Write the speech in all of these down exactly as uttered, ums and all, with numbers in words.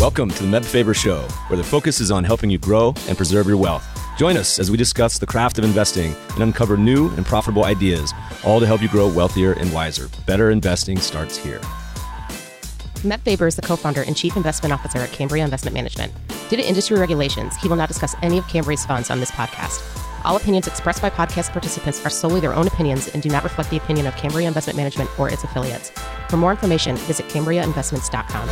Welcome to the Meb Faber Show, where the focus is on helping you grow and preserve your wealth. Join us as we discuss the craft of investing and uncover new and profitable ideas, all to help you grow wealthier and wiser. Better investing starts here. Meb Faber is the co-founder and chief investment officer at Cambria Investment Management. Due to industry regulations, he will not discuss any of Cambria's funds on this podcast. All opinions expressed by podcast participants are solely their own opinions and do not reflect the opinion of Cambria Investment Management or its affiliates. For more information, visit cambria investments dot com.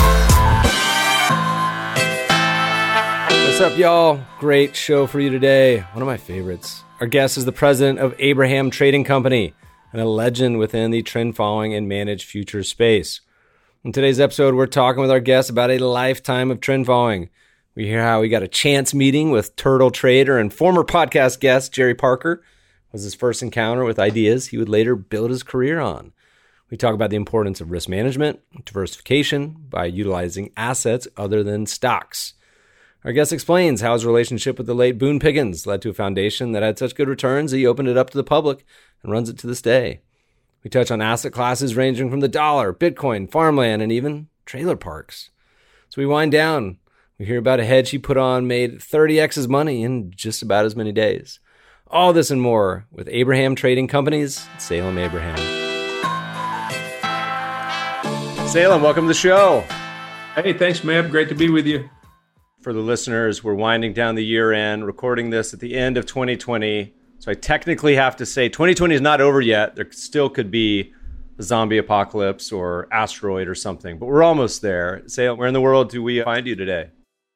What's up, y'all? Great show for you today. One of my favorites. Our guest is the president of Abraham Trading Company and a legend within the trend following and managed futures space. In today's episode, we're talking with our guest about a lifetime of trend following. We hear how he got a chance meeting with turtle trader and former podcast guest Jerry Parker. It was his first encounter with ideas he would later build his career on. We talk about the importance of risk management, diversification by utilizing assets other than stocks. Our guest explains how his relationship with the late Boone Pickens led to a foundation that had such good returns that he opened it up to the public and runs it to this day. We touch on asset classes ranging from the dollar, Bitcoin, farmland, and even trailer parks. So we wind down. We hear about a hedge he put on made thirty x his money in just about as many days. All this and more with Abraham Trading Company's Salem Abraham. Salem, welcome to the show. Hey, thanks, Meb. Great to be with you. For the listeners, we're winding down the year end, recording this at the end of twenty twenty. So I technically have to say twenty twenty is not over yet. There still could be a zombie apocalypse or asteroid or something, but we're almost there. Salem, where in the world do we find you today?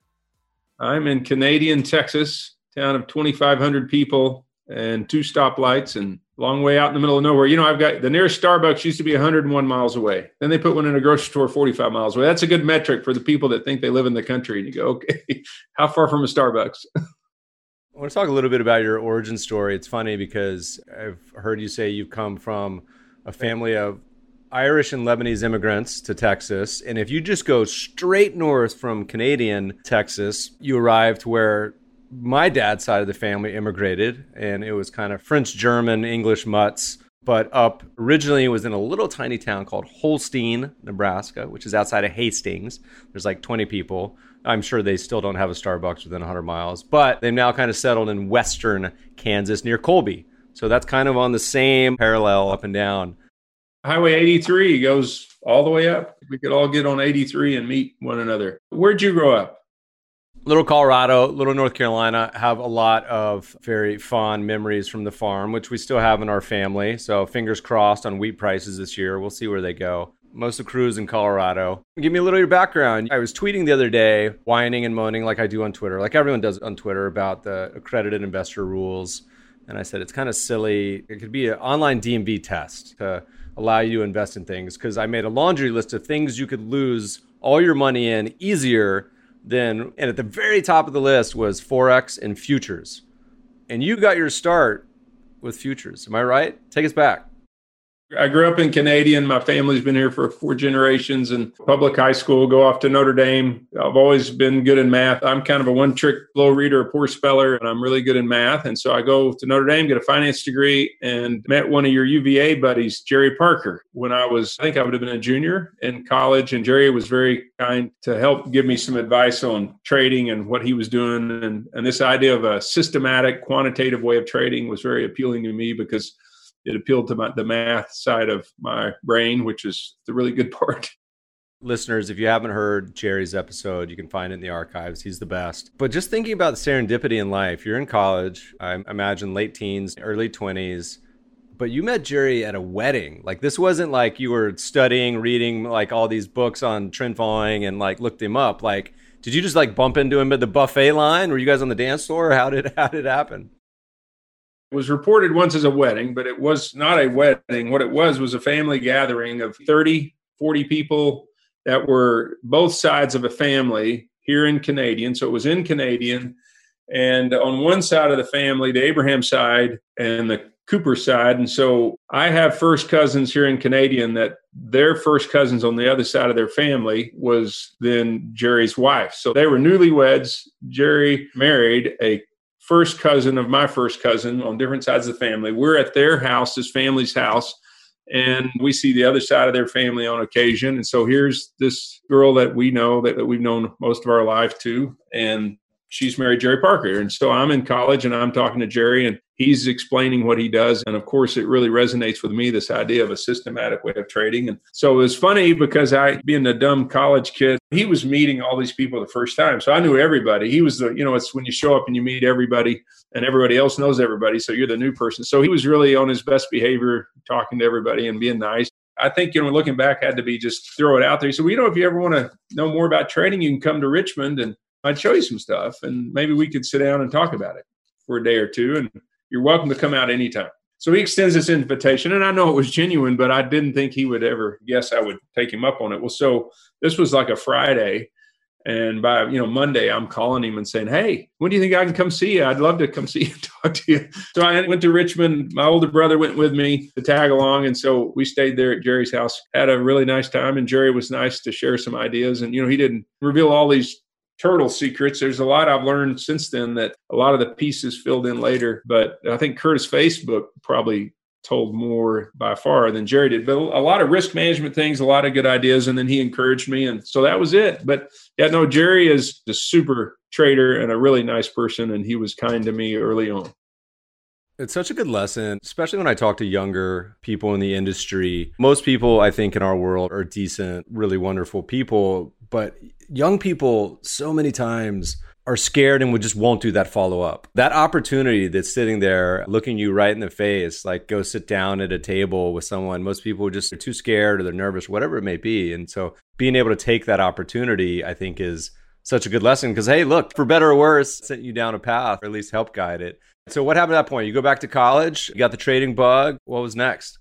I'm in Canadian, Texas, town of twenty-five hundred people and two stoplights and a long way out in the middle of nowhere. You know, I've got the nearest Starbucks used to be one hundred one miles away. Then they put one in a grocery store forty-five miles away. That's a good metric for the people that think they live in the country. And you go, okay, how far from a Starbucks? I want to talk a little bit about your origin story. It's funny because I've heard you say you've come from a family of Irish and Lebanese immigrants to Texas. And if you just go straight north from Canadian Texas, you arrive to where my dad's side of the family immigrated. And it was kind of French, German, English mutts. But up originally it was in a little tiny town called Holstein, Nebraska, which is outside of Hastings. There's like twenty people. I'm sure they still don't have a Starbucks within one hundred miles. But they've now kind of settled in western Kansas near Colby. So that's kind of on the same parallel up and down. Highway eighty-three goes all the way up. We could all get on eighty-three and meet one another. Where'd you grow up? Little Colorado, Little North Carolina, have a lot of very fond memories from the farm, which we still have in our family. So fingers crossed on wheat prices this year. We'll see where they go. Most of the crew's in Colorado. Give me a little of your background. I was tweeting the other day, whining and moaning like I do on Twitter, like everyone does on Twitter, about the accredited investor rules. And I said, it's kind of silly. It could be an online D M V test to allow you to invest in things, because I made a laundry list of things you could lose all your money in easier than, and at the very top of the list was Forex and futures. And you got your start with futures. Am I right? Take us back. I grew up in Canadian. My family's been here for four generations, and public high school, go off to Notre Dame. I've always been good in math. I'm kind of a one-trick slow reader, a poor speller, and I'm really good in math. And so I go to Notre Dame, get a finance degree, and met one of your U V A buddies, Jerry Parker, when I was, I think I would have been a junior in college. And Jerry was very kind to help give me some advice on trading and what he was doing. And, and this idea of a systematic, quantitative way of trading was very appealing to me because it appealed to my, the math side of my brain, which is the really good part. Listeners, if you haven't heard Jerry's episode, you can find it in the archives. He's the best. But just thinking about the serendipity in life, you're in college, I imagine late teens, early twenties, but you met Jerry at a wedding. Like, this wasn't like you were studying, reading like all these books on trend following and like looked him up. Like, did you just like bump into him at the buffet line? Were you guys on the dance floor? How did, how did it happen? It was reported once as a wedding, but it was not a wedding. What it was was a family gathering of thirty, forty people that were both sides of a family here in Canadian. So it was in Canadian. And on one side of the family, the Abraham side and the Cooper side. And so I have first cousins here in Canadian that their first cousins on the other side of their family was then Jerry's wife. So they were newlyweds. Jerry married a first cousin of my first cousin on different sides of the family. We're at their house, his family's house, And we see the other side of their family on occasion. And so here's this girl that we know that, that we've known most of our life too. And she's married Jerry Parker. And so I'm in college and I'm talking to Jerry and he's explaining what he does. And of course, it really resonates with me, this idea of a systematic way of trading. And so it was funny because I, being a dumb college kid, he was meeting all these people the first time. So I knew everybody. He was the, you know, it's when you show up and you meet everybody and everybody else knows everybody. So you're the new person. So he was really on his best behavior, talking to everybody and being nice. I think, you know, looking back, had to be just throw it out there. He said, well, you know, if you ever want to know more about trading, you can come to Richmond and I'd show you some stuff and maybe we could sit down and talk about it for a day or two. And you're welcome to come out anytime. So he extends this invitation and I know it was genuine, but I didn't think he would ever guess I would take him up on it. Well, so this was like a Friday. And by, you know, Monday, I'm calling him and saying, hey, when do you think I can come see you? I'd love to come see you and talk to you. So I went to Richmond. My older brother went with me to tag along. And so we stayed there at Jerry's house, had a really nice time. And Jerry was nice to share some ideas. And, you know, he didn't reveal all these turtle secrets. There's a lot I've learned since then that a lot of the pieces filled in later. But I think Curtis Facebook probably told more by far than Jerry did. But a lot of risk management things, a lot of good ideas. And then he encouraged me. And so that was it. But yeah, no, Jerry is a super trader and a really nice person. And he was kind to me early on. It's such a good lesson, especially when I talk to younger people in the industry. Most people, I think, in our world are decent, really wonderful people. But young people, so many times, are scared and would just won't do that follow-up. That opportunity that's sitting there looking you right in the face, like go sit down at a table with someone. Most people just are too scared or they're nervous, whatever it may be. And so being able to take that opportunity, I think, is such a good lesson because, hey, look, for better or worse, sent you down a path or at least help guide it. So what happened at that point? You go back to college, you got the trading bug. What was next?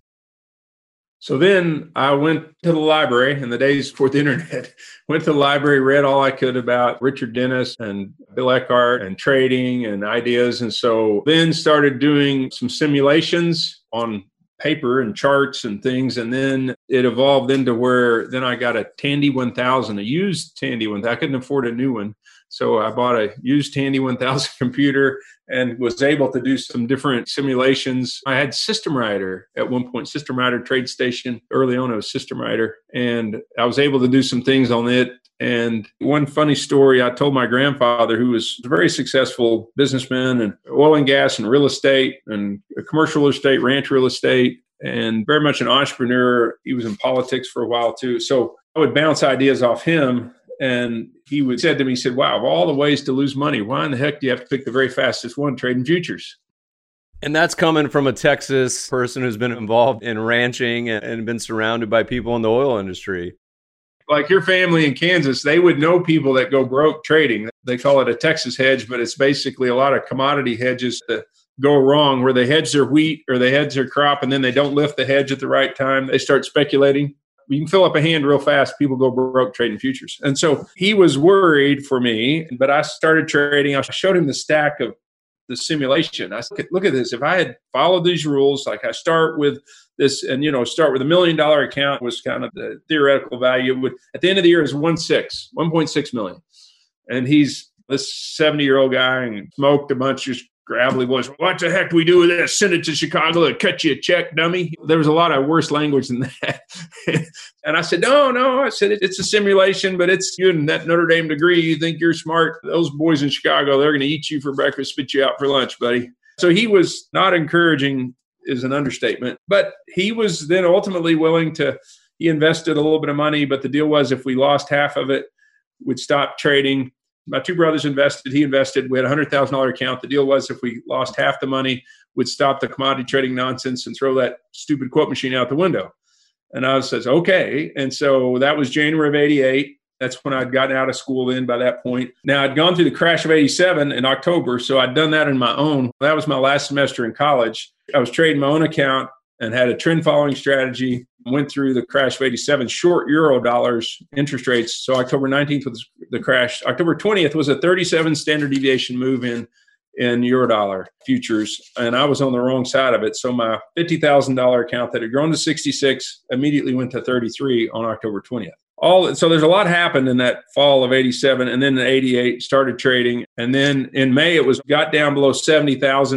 So then I went to the library in the days before the internet, went to the library, read all I could about Richard Dennis and Bill Eckhart and trading and ideas. And so then started doing some simulations on paper and charts and things. And then it evolved into where then I got a Tandy one thousand, a used Tandy one thousand. I couldn't afford a new one. So I bought a used Tandy one thousand computer and was able to do some different simulations. I had System Writer at one point, System Writer Trade Station. Early on, it was System Writer. And I was able to do some things on it. And one funny story, I told my grandfather, who was a very successful businessman in oil and gas and real estate and commercial real estate, ranch real estate, and very much an entrepreneur. He was in politics for a while too. So I would bounce ideas off him. And he would said to me, he said, wow, of all the ways to lose money, why in the heck do you have to pick the very fastest one, trading futures? And that's coming from a Texas person who's been involved in ranching and been surrounded by people in the oil industry. Like your family in Kansas, they would know people that go broke trading. They call it a Texas hedge, but it's basically a lot of commodity hedges that go wrong where they hedge their wheat or they hedge their crop and then they don't lift the hedge at the right time. They start speculating. You can fill up a hand real fast. People go broke trading futures. And so he was worried for me, but I started trading. I showed him the stack of the simulation. I said, look at this. If I had followed these rules, like I start with this and, you know, start with a million dollar account was kind of the theoretical value. Would at the end of the year is one six, one point six million. And he's this seventy year old guy and smoked a bunch of gravelly voice. What the heck do we do with this? Send it to Chicago and cut you a check, dummy. There was a lot of worse language than that. And I said, no, no. I said, it's a simulation, but it's you and that Notre Dame degree. You think you're smart. Those boys in Chicago, they're going to eat you for breakfast, spit you out for lunch, buddy. So he was not encouraging is an understatement, but he was then ultimately willing to, he invested a little bit of money, but the deal was if we lost half of it, we'd stop trading. My two brothers invested. He invested. We had a one hundred thousand dollars account. The deal was if we lost half the money, we'd stop the commodity trading nonsense and throw that stupid quote machine out the window. And I says, okay. And so that was January of eighty-eight. That's when I'd gotten out of school then by that point. Now, I'd gone through the crash of eighty-seven in October, so I'd done that on my own. That was my last semester in college. I was trading my own account and had a trend following strategy. Went through the crash of eighty-seven, short euro dollars interest rates. So October nineteenth was the crash. October twentieth was a thirty-seven standard deviation move in, in euro dollar futures. And I was on the wrong side of it. So my fifty thousand dollars account that had grown to sixty-six immediately went to thirty-three on October twentieth. All, so there's a lot happened in that fall of eighty-seven. And then in eighty-eight, started trading. And then in May, it was got down below seventy thousand.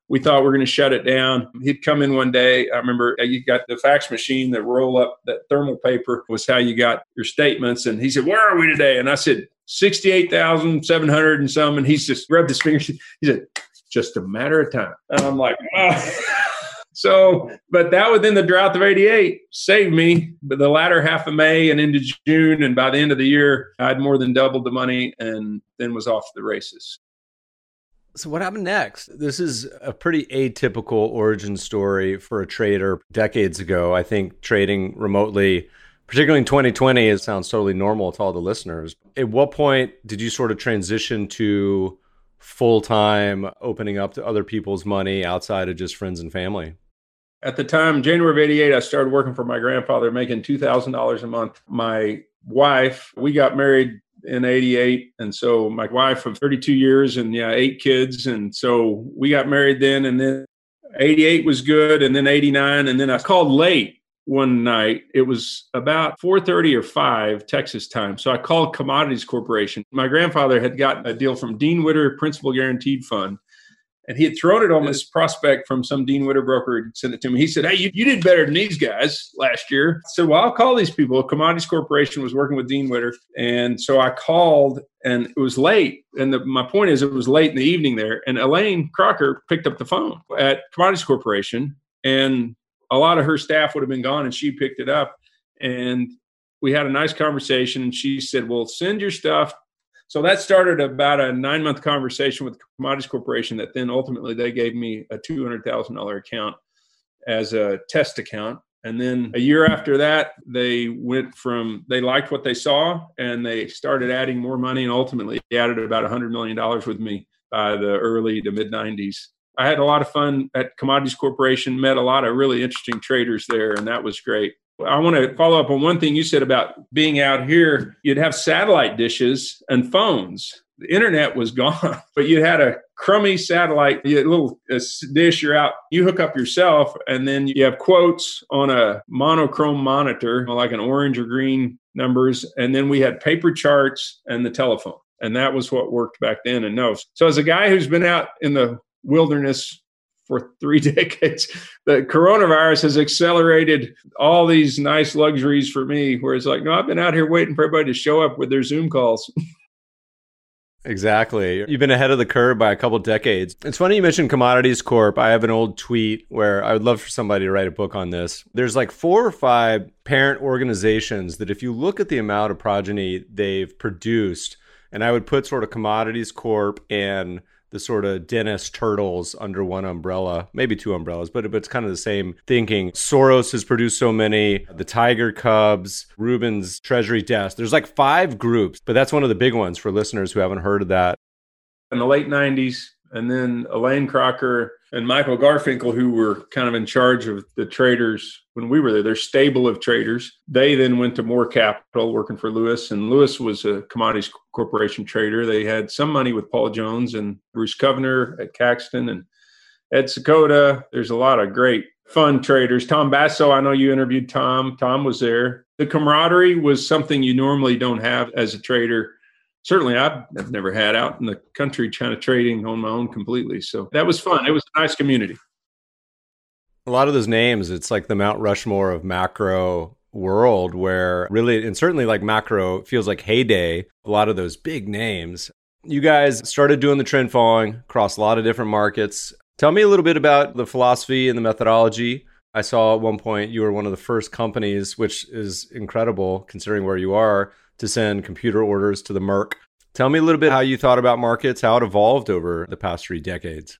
we thought we were going to shut it down. He'd come in one day. I remember you got the fax machine that roll up, that thermal paper was how you got your statements. And he said, where are we today? And I said, sixty-eight thousand seven hundred and some. And he's just rubbed his fingers. He said, just a matter of time. And I'm like, oh. So, but that within the drought of eighty-eight saved me. But the latter half of May and into June, and by the end of the year, I had more than doubled the money and then was off to the races. So what happened next? This is a pretty atypical origin story for a trader decades ago. I think trading remotely, particularly in twenty twenty, it sounds totally normal to all the listeners. At what point did you sort of transition to full-time opening up to other people's money outside of just friends and family? At the time, January of eighty-eight, I started working for my grandfather, making two thousand dollars a month. My wife, we got married in eighty-eight. And so my wife of thirty-two years and yeah, eight kids. And so we got married then, and then eighty-eight was good. And then eighty-nine. And then I called late one night. It was about four thirty or five Texas time. So I called Commodities Corporation. My grandfather had gotten a deal from Dean Witter Principal Guaranteed Fund. And he had thrown it on this prospect from some Dean Witter broker who sent it to me. He said, hey, you, you did better than these guys last year. I said, well, I'll call these people. Commodities Corporation was working with Dean Witter. And so I called, and it was late. And the, my point is, it was late in the evening there. And Elaine Crocker picked up the phone at Commodities Corporation. And a lot of her staff would have been gone, and she picked it up. And we had a nice conversation. And she said, well, send your stuff. So that started about a nine-month conversation with Commodities Corporation that then ultimately they gave me a two hundred thousand dollars account as a test account. And then a year after that, they went from, they liked what they saw, and they started adding more money, and ultimately added about one hundred million dollars with me by the early to mid-nineties. I had a lot of fun at Commodities Corporation, met a lot of really interesting traders there, and that was great. I want to follow up on one thing you said about being out here. You'd have satellite dishes and phones. The internet was gone, but you had a crummy satellite, you had a little a dish, you're out, you hook up yourself, and then you have quotes on a monochrome monitor, like an orange or green numbers. And then we had paper charts and the telephone. And that was what worked back then. And no. So as a guy who's been out in the wilderness for three decades, the coronavirus has accelerated all these nice luxuries for me, where it's like, no, I've been out here waiting for everybody to show up with their Zoom calls. Exactly. You've been ahead of the curve by a couple of decades. It's funny you mentioned Commodities Corp. I have an old tweet where I would love for somebody to write a book on this. There's like four or five parent organizations that if you look at the amount of progeny they've produced, and I would put sort of Commodities Corp and the sort of Dennis Turtles under one umbrella, maybe two umbrellas, but it's kind of the same thinking. Soros has produced so many, the Tiger Cubs, Rubin's Treasury Desk. There's like five groups, but that's one of the big ones for listeners who haven't heard of that. In the late nineties, and then Elaine Crocker and Michael Garfinkel, who were kind of in charge of the traders when we were there, their stable of traders. They then went to Moore Capital working for Lewis, and Lewis was a Commodities Corporation trader. They had some money with Paul Jones and Bruce Kovner at Caxton and Ed Sakota. There's a lot of great fun traders. Tom Basso, I know you interviewed Tom. Tom was there. The camaraderie was something you normally don't have as a trader. Certainly, I've, I've never had out in the country kind of trading on my own completely. So that was fun. It was a nice community. A lot of those names, it's like the Mount Rushmore of macro world, where really, and certainly like macro feels like heyday, a lot of those big names. You guys started doing the trend following across a lot of different markets. Tell me a little bit about the philosophy and the methodology. I saw at one point you were one of the first companies, which is incredible considering where you are, to send computer orders to the Merc. Tell me a little bit how you thought about markets, how it evolved over the past three decades.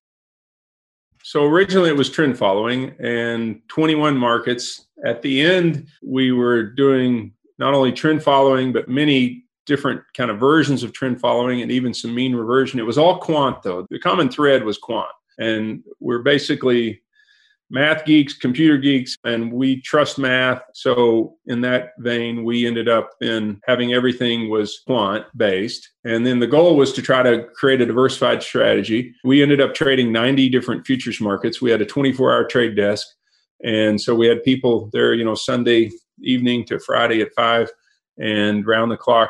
So originally it was trend following and twenty-one markets. At the end, we were doing not only trend following, but many different kind of versions of trend following and even some mean reversion. It was all quant though. The common thread was quant. And we're basically math geeks, computer geeks, and we trust math. So in that vein, we ended up in having everything was quant based. And then the goal was to try to create a diversified strategy. We ended up trading ninety different futures markets. We had a twenty-four hour trade desk. And so we had people there, you know, Sunday evening to Friday at five and round the clock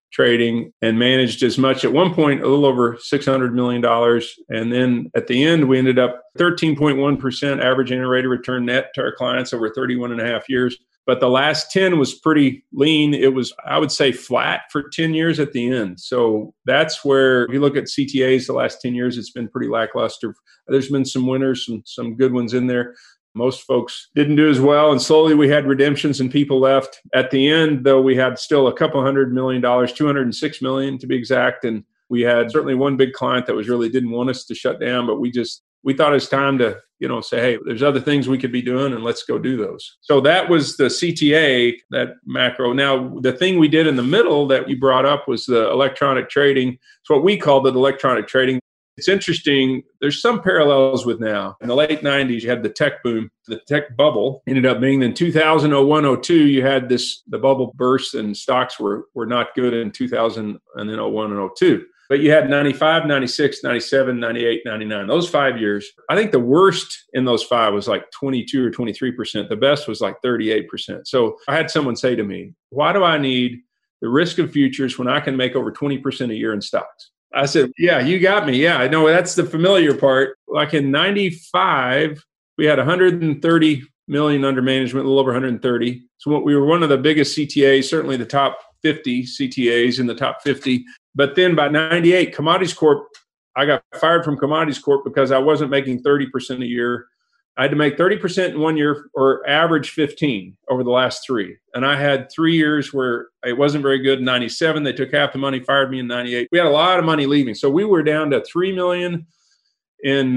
trading and managed as much at one point, a little over six hundred million dollars. And then at the end, we ended up thirteen point one percent average annual rate of return net to our clients over thirty-one and a half years. But the last ten was pretty lean. It was, I would say, flat for ten years at the end. So that's where, if you look at C T As the last ten years, it's been pretty lackluster. There's been some winners, some, some good ones in there. Most folks didn't do as well, and slowly we had redemptions and people left. At the end, though, we had still a couple hundred million dollars, two hundred six million to be exact. And we had certainly one big client that was really didn't want us to shut down, but we just, we thought it was time to, you know, say, hey, there's other things we could be doing and let's go do those. So that was the C T A, that macro. Now, the thing we did in the middle that you brought up was the electronic trading. It's what we called it electronic trading. It's interesting. There's some parallels with now. In the late nineties, you had the tech boom. The tech bubble ended up being in two thousand, oh one, oh two, you had this, the bubble burst and stocks were, were not good in two thousand and then oh one and oh two. But you had ninety-five, ninety-six, ninety-seven, ninety-eight, ninety-nine. Those five years, I think the worst in those five was like twenty-two or twenty-three percent. The best was like thirty-eight percent. So I had someone say to me, why do I need the risk of futures when I can make over twenty percent a year in stocks? I said, yeah, you got me. Yeah, I know that's the familiar part. Like in ninety-five, we had one hundred thirty million under management, a little over one hundred thirty. So we were one of the biggest C T As, certainly the top fifty C T As in the top fifty. But then by ninety-eight, Commodities Corp, I got fired from Commodities Corp because I wasn't making thirty percent a year. I had to make thirty percent in one year or average fifteen over the last three. And I had three years where it wasn't very good. In ninety-seven, they took half the money, fired me in ninety-eight. We had a lot of money leaving. So we were down to three million dollars in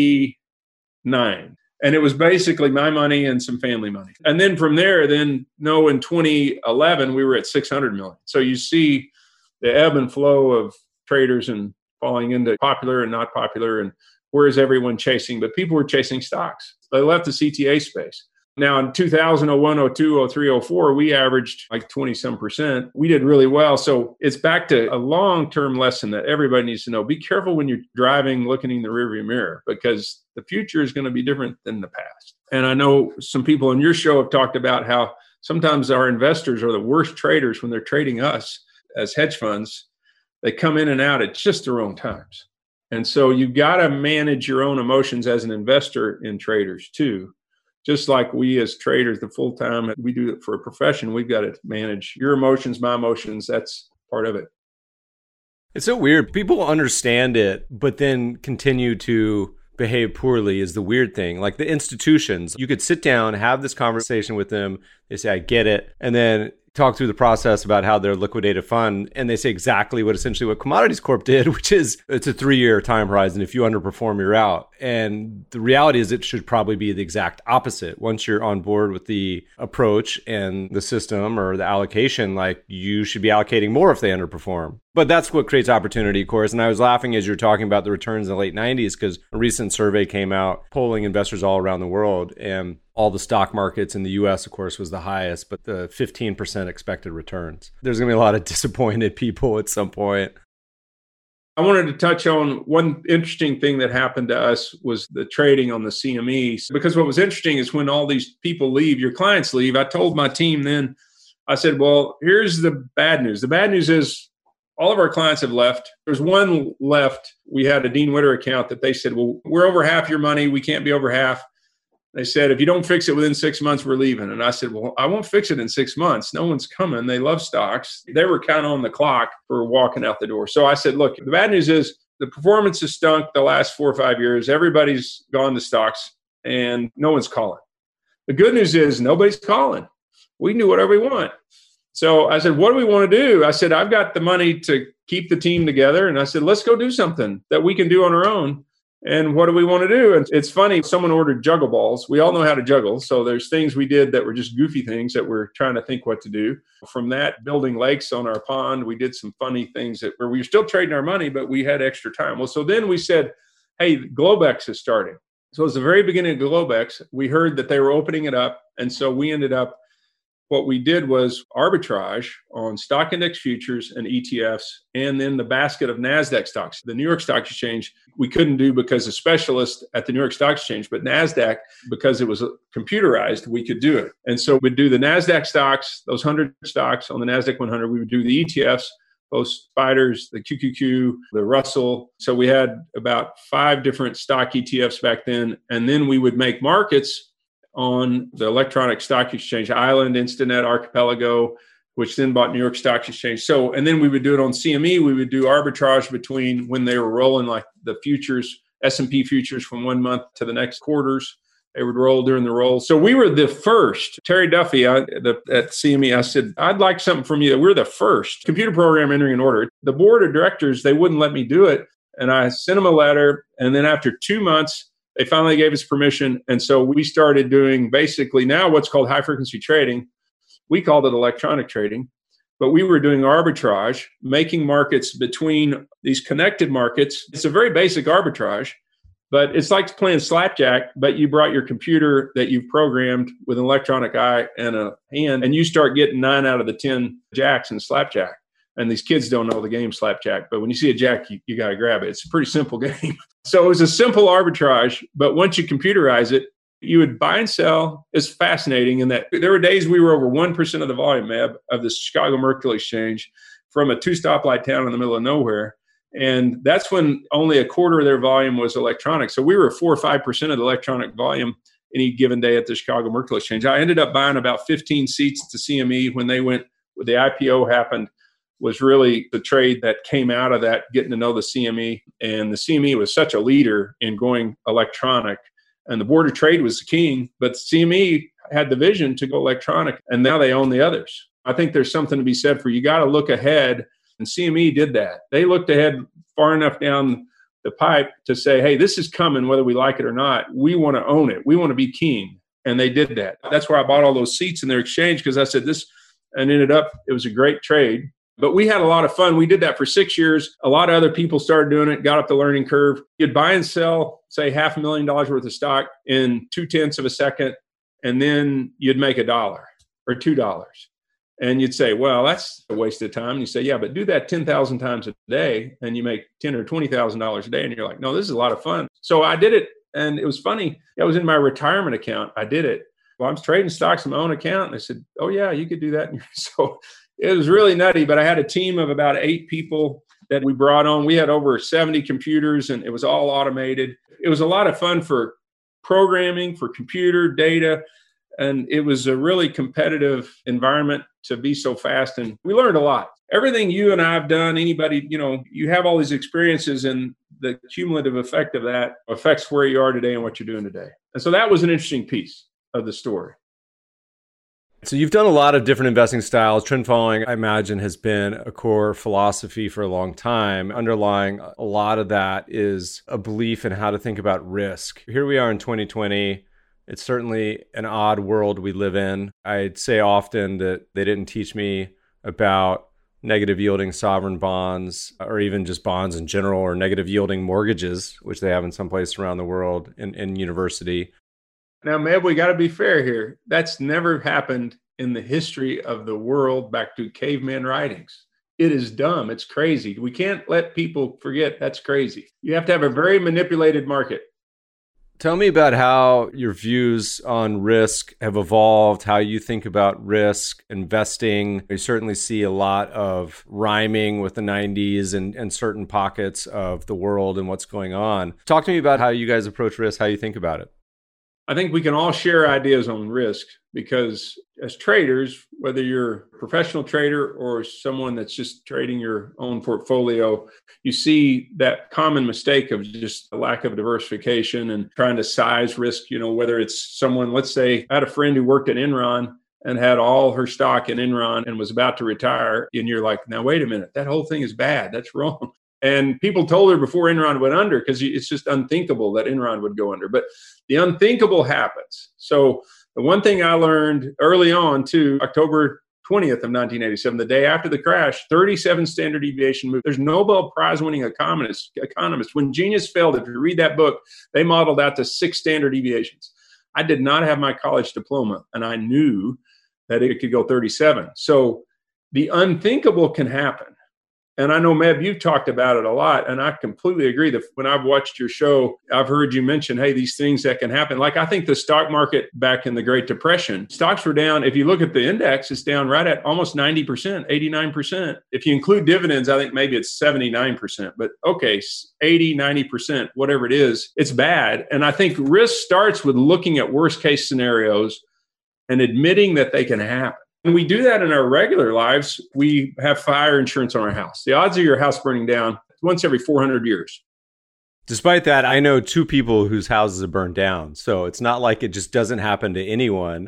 ninety-nine. And it was basically my money and some family money. And then from there, then no, in twenty eleven, we were at six hundred million. So you see the ebb and flow of traders and falling into popular and not popular, and where is everyone chasing? But people were chasing stocks. They left the C T A space. Now in two thousand, oh one, oh two, oh three, oh four, we averaged like twenty some percent. We did really well. So it's back to a long-term lesson that everybody needs to know. Be careful when you're driving, looking in the rearview mirror, because the future is going to be different than the past. And I know some people on your show have talked about how sometimes our investors are the worst traders when they're trading us as hedge funds. They come in and out at just the wrong times. And so you've got to manage your own emotions as an investor in traders too. Just like we as traders, the full time, we do it for a profession. We've got to manage your emotions, my emotions. That's part of it. It's so weird. People understand it, but then continue to behave poorly is the weird thing. Like the institutions, you could sit down, have this conversation with them. They say, I get it. And then talk through the process about how they're liquidated fund, and they say exactly what essentially what Commodities Corp did, which is it's a three-year time horizon. If you underperform, you're out. And the reality is it should probably be the exact opposite. Once you're on board with the approach and the system or the allocation, like you should be allocating more if they underperform. But that's what creates opportunity, of course. And I was laughing as you were talking about the returns in the late nineties because a recent survey came out polling investors all around the world, and all the stock markets in the U S, of course, was the highest, but the fifteen percent expected returns. There's going to be a lot of disappointed people at some point. I wanted to touch on one interesting thing that happened to us was the trading on the C M E. Because what was interesting is when all these people leave, your clients leave, I told my team then, I said, well, here's the bad news. The bad news is all of our clients have left. There's one left. We had a Dean Witter account that they said, well, we're over half your money. We can't be over half. They said, if you don't fix it within six months, we're leaving. And I said, well, I won't fix it in six months. No one's coming. They love stocks. They were kind of on the clock for walking out the door. So I said, look, the bad news is the performance has stunk the last four or five years. Everybody's gone to stocks and no one's calling. The good news is nobody's calling. We can do whatever we want. So I said, what do we want to do? I said, I've got the money to keep the team together. And I said, let's go do something that we can do on our own. And what do we want to do? And it's funny, someone ordered juggle balls. We all know how to juggle. So there's things we did that were just goofy things that we're trying to think what to do. From that, building lakes on our pond, we did some funny things that where we were still trading our money, but we had extra time. Well, so then we said, hey, Globex is starting. So it was the very beginning of Globex. We heard that they were opening it up. And so we ended up, what we did was arbitrage on stock index futures and E T Fs, and then the basket of NASDAQ stocks. The New York Stock Exchange, we couldn't do because a specialist at the New York Stock Exchange, but NASDAQ, because it was computerized, we could do it. And so we'd do the NASDAQ stocks, those one hundred stocks on the NASDAQ one hundred. We would do the E T Fs both spiders, the Q Q Q, the Russell. So we had about five different stock E T Fs back then. And then we would make markets on the electronic stock exchange, Island, Instinet, Archipelago, which then bought New York Stock Exchange. So, and then we would do it on C M E. We would do arbitrage between when they were rolling, like the futures, S and P futures from one month to the next quarters. They would roll during the roll. So we were the first. Terry Duffy I, the, at C M E, I said, I'd like something from you. We're the first computer program entering an order. The board of directors, they wouldn't let me do it. And I sent them a letter. And then after two months, they finally gave us permission. And so we started doing basically now what's called high frequency trading. We called it electronic trading, but we were doing arbitrage, making markets between these connected markets. It's a very basic arbitrage, but it's like playing slapjack, but you brought your computer that you've programmed with an electronic eye and a hand, and you start getting nine out of the ten jacks in slapjack. And these kids don't know the game slapjack, but when you see a jack, you, you got to grab it. It's a pretty simple game. So it was a simple arbitrage, but once you computerize it, you would buy and sell. It's fascinating in that there were days we were over one percent of the volume, Meb, of the Chicago Mercantile Exchange from a two stoplight town in the middle of nowhere. And that's when only a quarter of their volume was electronic. So we were four or five percent of the electronic volume any given day at the Chicago Mercantile Exchange. I ended up buying about fifteen seats to C M E when they went, when the I P O happened, was really the trade that came out of that, getting to know the C M E. And the C M E was such a leader in going electronic. And the Board of Trade was the king, but C M E had the vision to go electronic, and now they own the others. I think there's something to be said for you got to look ahead, and C M E did that. They looked ahead far enough down the pipe to say, hey, this is coming whether we like it or not. We want to own it. We want to be king, and they did that. That's why I bought all those seats in their exchange, because I said this, and ended up, it was a great trade. But we had a lot of fun. We did that for six years. A lot of other people started doing it, got up the learning curve. You'd buy and sell, say, half a million dollars worth of stock in two-tenths of a second, and then you'd make a dollar or two dollars. And you'd say, well, that's a waste of time. And you say, yeah, but do that ten thousand times a day, and you make ten thousand dollars or twenty thousand dollars a day. And you're like, no, this is a lot of fun. So I did it, and it was funny. It was in my retirement account. I did it. Well, I'm trading stocks in my own account. And I said, oh, yeah, you could do that. So it was really nutty, but I had a team of about eight people that we brought on. We had over seventy computers, and it was all automated. It was a lot of fun for programming, for computer data, and it was a really competitive environment to be so fast. And we learned a lot. Everything you and I have done, anybody, you know, you have all these experiences, and the cumulative effect of that affects where you are today and what you're doing today. And so that was an interesting piece of the story. So you've done a lot of different investing styles. Trend following, I imagine, has been a core philosophy for a long time. Underlying a lot of that is a belief in how to think about risk. Here we are in twenty twenty. It's certainly an odd world we live in. I'd say often that they didn't teach me about negative yielding sovereign bonds, or even just bonds in general, or negative yielding mortgages, which they have in some place around the world in, in university. Now, Meb, we got to be fair here. That's never happened in the history of the world back to caveman writings. It is dumb. It's crazy. We can't let people forget that's crazy. You have to have a very manipulated market. Tell me about how your views on risk have evolved, how you think about risk, investing. You certainly see a lot of rhyming with the nineties and, and certain pockets of the world and what's going on. Talk to me about how you guys approach risk, how you think about it. I think we can all share ideas on risk, because as traders, whether you're a professional trader or someone that's just trading your own portfolio, you see that common mistake of just a lack of diversification and trying to size risk. You know, whether it's someone, let's say I had a friend who worked at Enron and had all her stock in Enron and was about to retire. And you're like, now, wait a minute, that whole thing is bad. That's wrong. And people told her before Enron went under, because it's just unthinkable that Enron would go under. But the unthinkable happens. So the one thing I learned early on, too, October twentieth of nineteen eighty-seven, the day after the crash, thirty-seven standard deviation moves. There's Nobel Prize winning economists, economists. When Genius Failed, if you read that book, they modeled out to six standard deviations. I did not have my college diploma, and I knew that it could go thirty-seven. So the unthinkable can happen. And I know, Meb, you've talked about it a lot, and I completely agree that when I've watched your show, I've heard you mention, hey, these things that can happen. Like I think the stock market back in the Great Depression, stocks were down. If you look at the index, it's down right at almost ninety percent, eighty-nine percent. If you include dividends, I think maybe it's seventy-nine percent. But okay, eighty, ninety percent, whatever it is, it's bad. And I think risk starts with looking at worst case scenarios and admitting that they can happen. When we do that in our regular lives, we have fire insurance on our house. The odds of your house burning down once every four hundred years. Despite that, I know two people whose houses have burned down. So it's not like it just doesn't happen to anyone.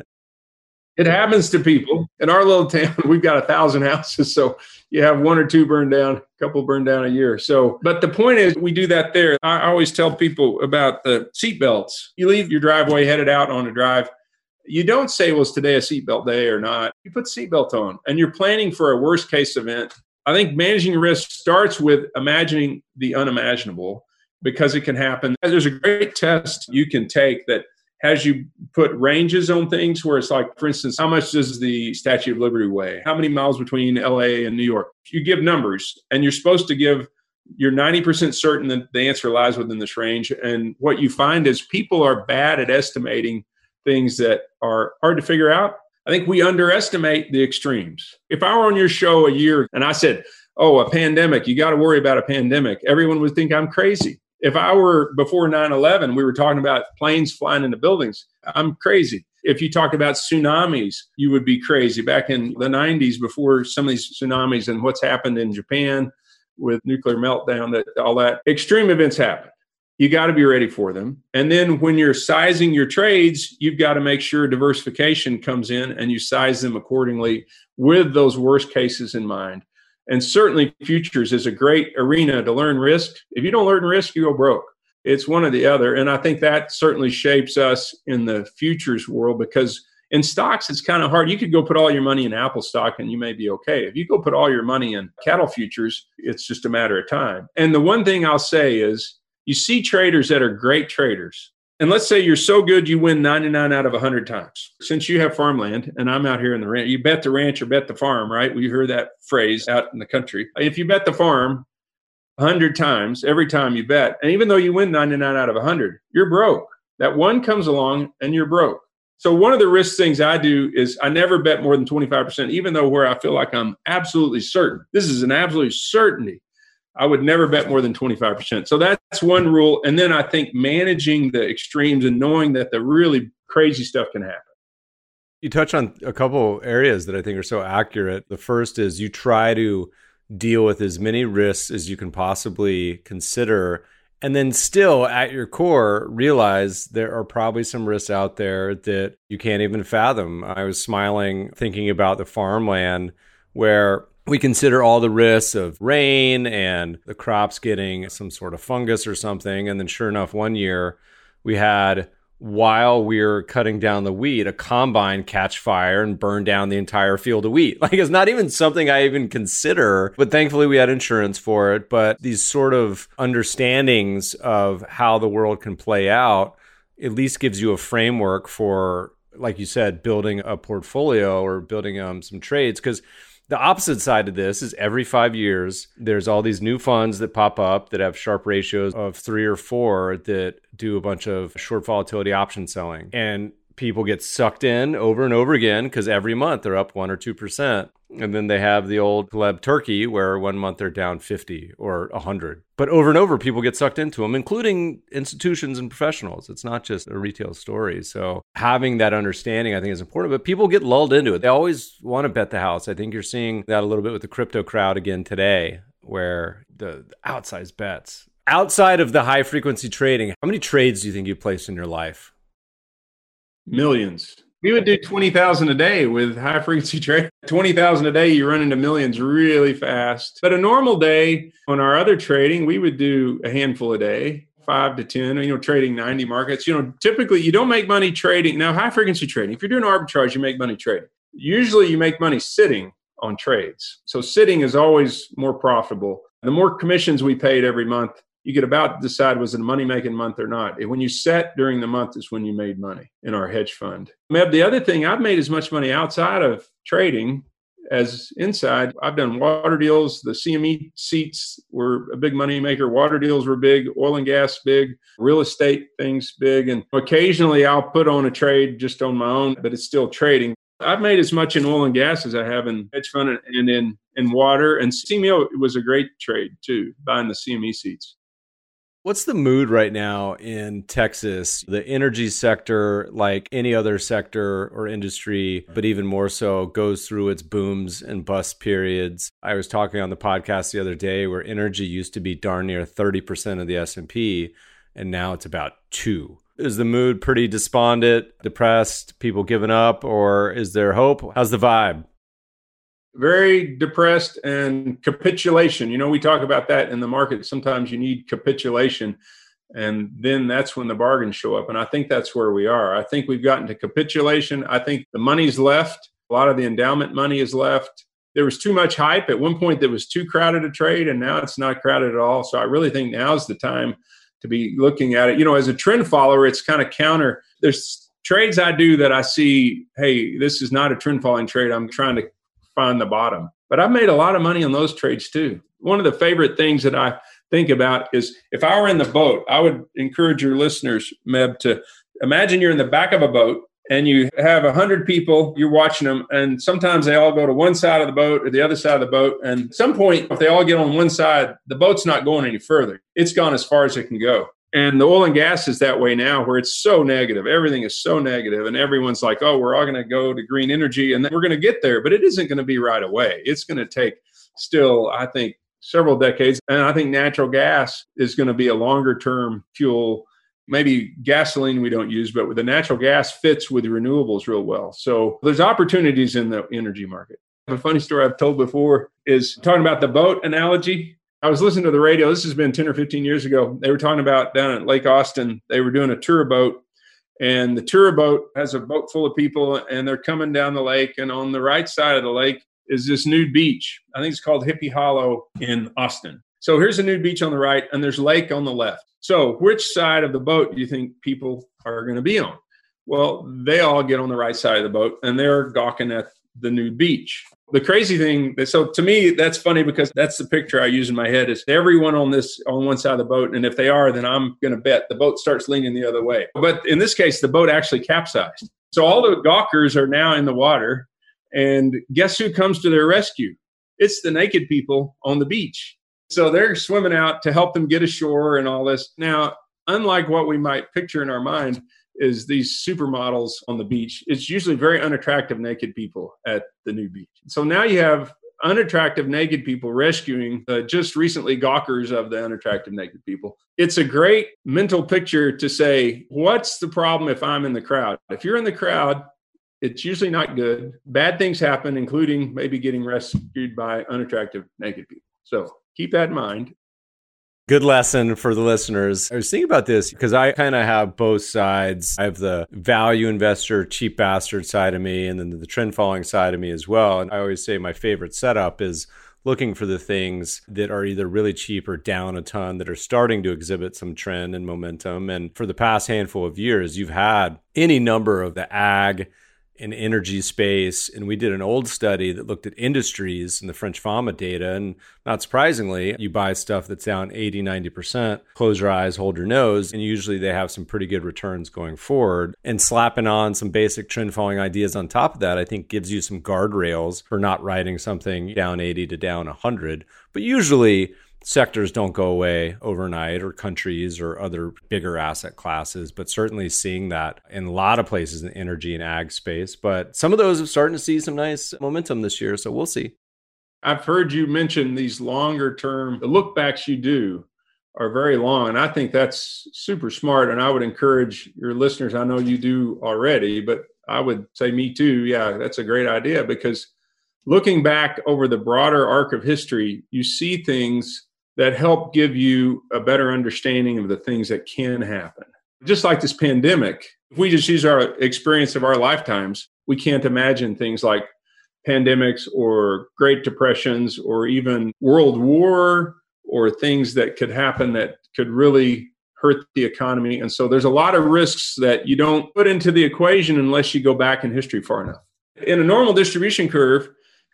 It happens to people. In our little town, we've got a thousand houses. So you have one or two burned down, a couple burned down a year. So, but the point is, we do that there. I always tell people about the seatbelts. You leave your driveway headed out on a drive. You don't say, well, is today a seatbelt day or not? You put seatbelt on and you're planning for a worst case event. I think managing risk starts with imagining the unimaginable because it can happen. There's a great test you can take that has you put ranges on things where it's like, for instance, how much does the Statue of Liberty weigh? How many miles between L A and New York? You give numbers and you're supposed to give, you're ninety percent certain that the answer lies within this range. And what you find is people are bad at estimating things that are hard to figure out. I think we underestimate the extremes. If I were on your show a year and I said, oh, a pandemic, you got to worry about a pandemic, everyone would think I'm crazy. If I were before nine eleven, we were talking about planes flying into buildings, I'm crazy. If you talked about tsunamis, you would be crazy. Back in the nineties, before some of these tsunamis and what's happened in Japan with nuclear meltdown, that all that extreme events happen. You got to be ready for them. And then when you're sizing your trades, you've got to make sure diversification comes in and you size them accordingly with those worst cases in mind. And certainly futures is a great arena to learn risk. If you don't learn risk, you go broke. It's one or the other. And I think that certainly shapes us in the futures world because in stocks, it's kind of hard. You could go put all your money in Apple stock and you may be okay. If you go put all your money in cattle futures, it's just a matter of time. And the one thing I'll say is, you see traders that are great traders. And let's say you're so good, you win ninety-nine out of one hundred times. Since you have farmland and I'm out here in the ranch, you bet the ranch or bet the farm, right? We heard that phrase out in the country. If you bet the farm one hundred times, every time you bet, and even though you win ninety-nine out of one hundred, you're broke. That one comes along and you're broke. So one of the risk things I do is I never bet more than twenty-five percent, even though where I feel like I'm absolutely certain. This is an absolute certainty. I would never bet more than twenty-five percent. So that's one rule. And then I think managing the extremes and knowing that the really crazy stuff can happen. You touch on a couple areas that I think are so accurate. The first is you try to deal with as many risks as you can possibly consider. And then still at your core, realize there are probably some risks out there that you can't even fathom. I was smiling thinking about the farmland where we consider all the risks of rain and the crops getting some sort of fungus or something. And then sure enough, one year we had, while we were cutting down the wheat, a combine catch fire and burn down the entire field of wheat. Like it's not even something I even consider, but thankfully we had insurance for it. But these sort of understandings of how the world can play out at least gives you a framework for, like you said, building a portfolio or building um, some trades. Because the opposite side of this is every five years, there's all these new funds that pop up that have Sharpe ratios of three or four that do a bunch of short volatility option selling. And people get sucked in over and over again because every month they're up one or two percent. And then they have the old Taleb turkey where one month they're down fifty or one hundred. But over and over, people get sucked into them, including institutions and professionals. It's not just a retail story. So having that understanding, I think, is important. But people get lulled into it. They always want to bet the house. I think you're seeing that a little bit with the crypto crowd again today, where the, the outsized bets. Outside of the high frequency trading, how many trades do you think you placed in your life? Millions. We would do twenty thousand a day with high frequency trade. twenty thousand a day, you run into millions really fast. But a normal day on our other trading, we would do a handful a day, five to ten, you know, trading ninety markets. You know, typically you don't make money trading. Now, high frequency trading, if you're doing arbitrage, you make money trading. Usually you make money sitting on trades. So sitting is always more profitable. The more commissions we paid every month, you could about decide was it a money-making month or not. When you sat during the month is when you made money in our hedge fund. Meb, the other thing, I've made as much money outside of trading as inside, I've done water deals. The C M E seats were a big money maker. Water deals were big. Oil and gas, big. Real estate things, big. And occasionally I'll put on a trade just on my own, but it's still trading. I've made as much in oil and gas as I have in hedge fund and in, in water. And C M E was a great trade too, buying the C M E seats. What's the mood right now in Texas? The energy sector, like any other sector or industry, but even more so, goes through its booms and bust periods. I was talking on the podcast the other day where energy used to be darn near thirty percent of the S and P, and now it's about two. Is the mood pretty despondent, depressed, people giving up, or is there hope? How's the vibe? Very depressed and capitulation. You know, we talk about that in the market. Sometimes you need capitulation, and then that's when the bargains show up. And I think that's where we are. I think we've gotten to capitulation. I think the money's left. A lot of the endowment money is left. There was too much hype. At one point, there was too crowded a trade, and now it's not crowded at all. So I really think now's the time to be looking at it. You know, as a trend follower, it's kind of counter. There's trades I do that I see, hey, this is not a trend following trade. I'm trying to find the bottom. But I've made a lot of money on those trades too. One of the favorite things that I think about is if I were in the boat, I would encourage your listeners, Meb, to imagine you're in the back of a boat and you have a hundred people, you're watching them, and sometimes they all go to one side of the boat or the other side of the boat. And at some point, if they all get on one side, the boat's not going any further. It's gone as far as it can go. And the oil and gas is that way now, where it's so negative. Everything is so negative, and everyone's like, oh, we're all going to go to green energy, and then we're going to get there. But it isn't going to be right away. It's going to take still, I think, several decades. And I think natural gas is going to be a longer-term fuel. Maybe gasoline we don't use, but with the natural gas fits with renewables real well. So there's opportunities in the energy market. A funny story I've told before is talking about the boat analogy. I was listening to the radio. This has been ten or fifteen years ago. They were talking about down at Lake Austin. They were doing a tour boat, and the tour boat has a boat full of people, and they're coming down the lake. And on the right side of the lake is this nude beach. I think it's called Hippie Hollow in Austin. So here's a nude beach on the right, and there's lake on the left. So which side of the boat do you think people are going to be on? Well, they all get on the right side of the boat, and they're gawking at the nude beach. The crazy thing, so to me, that's funny because that's the picture I use in my head is everyone on this, on one side of the boat. And if they are, then I'm going to bet the boat starts leaning the other way. But in this case, the boat actually capsized. So all the gawkers are now in the water. And guess who comes to their rescue? It's the naked people on the beach. So they're swimming out to help them get ashore and all this. Now, unlike what we might picture in our mind, is these supermodels on the beach. It's usually very unattractive naked people at the nude beach. So now you have unattractive naked people rescuing uh, just recently gawkers of the unattractive naked people. It's a great mental picture to say, what's the problem if I'm in the crowd? If you're in the crowd, it's usually not good. Bad things happen, including maybe getting rescued by unattractive naked people. So keep that in mind. Good lesson for the listeners. I was thinking about this because I kind of have both sides. I have the value investor, cheap bastard side of me, and then the trend following side of me as well. And I always say my favorite setup is looking for the things that are either really cheap or down a ton that are starting to exhibit some trend and momentum. And for the past handful of years, you've had any number of the ag in energy space. And we did an old study that looked at industries and the French Pharma data. And not surprisingly, you buy stuff that's down eighty, ninety percent, close your eyes, hold your nose. And usually they have some pretty good returns going forward. And slapping on some basic trend following ideas on top of that, I think gives you some guardrails for not writing something down eighty to down one hundred. But usually sectors don't go away overnight, or countries or other bigger asset classes, but certainly seeing that in a lot of places in the energy and ag space. But some of those are starting to see some nice momentum this year, so we'll see. I've heard you mention these longer term, the look backs you do are very long. And I think that's super smart. And I would encourage your listeners, I know you do already, but I would say me too. Yeah, that's a great idea, because looking back over the broader arc of history, you see things that help give you a better understanding of the things that can happen. Just like this pandemic, if we just use our experience of our lifetimes, we can't imagine things like pandemics or Great Depressions or even World War or things that could happen that could really hurt the economy. And so there's a lot of risks that you don't put into the equation unless you go back in history far enough. In a normal distribution curve,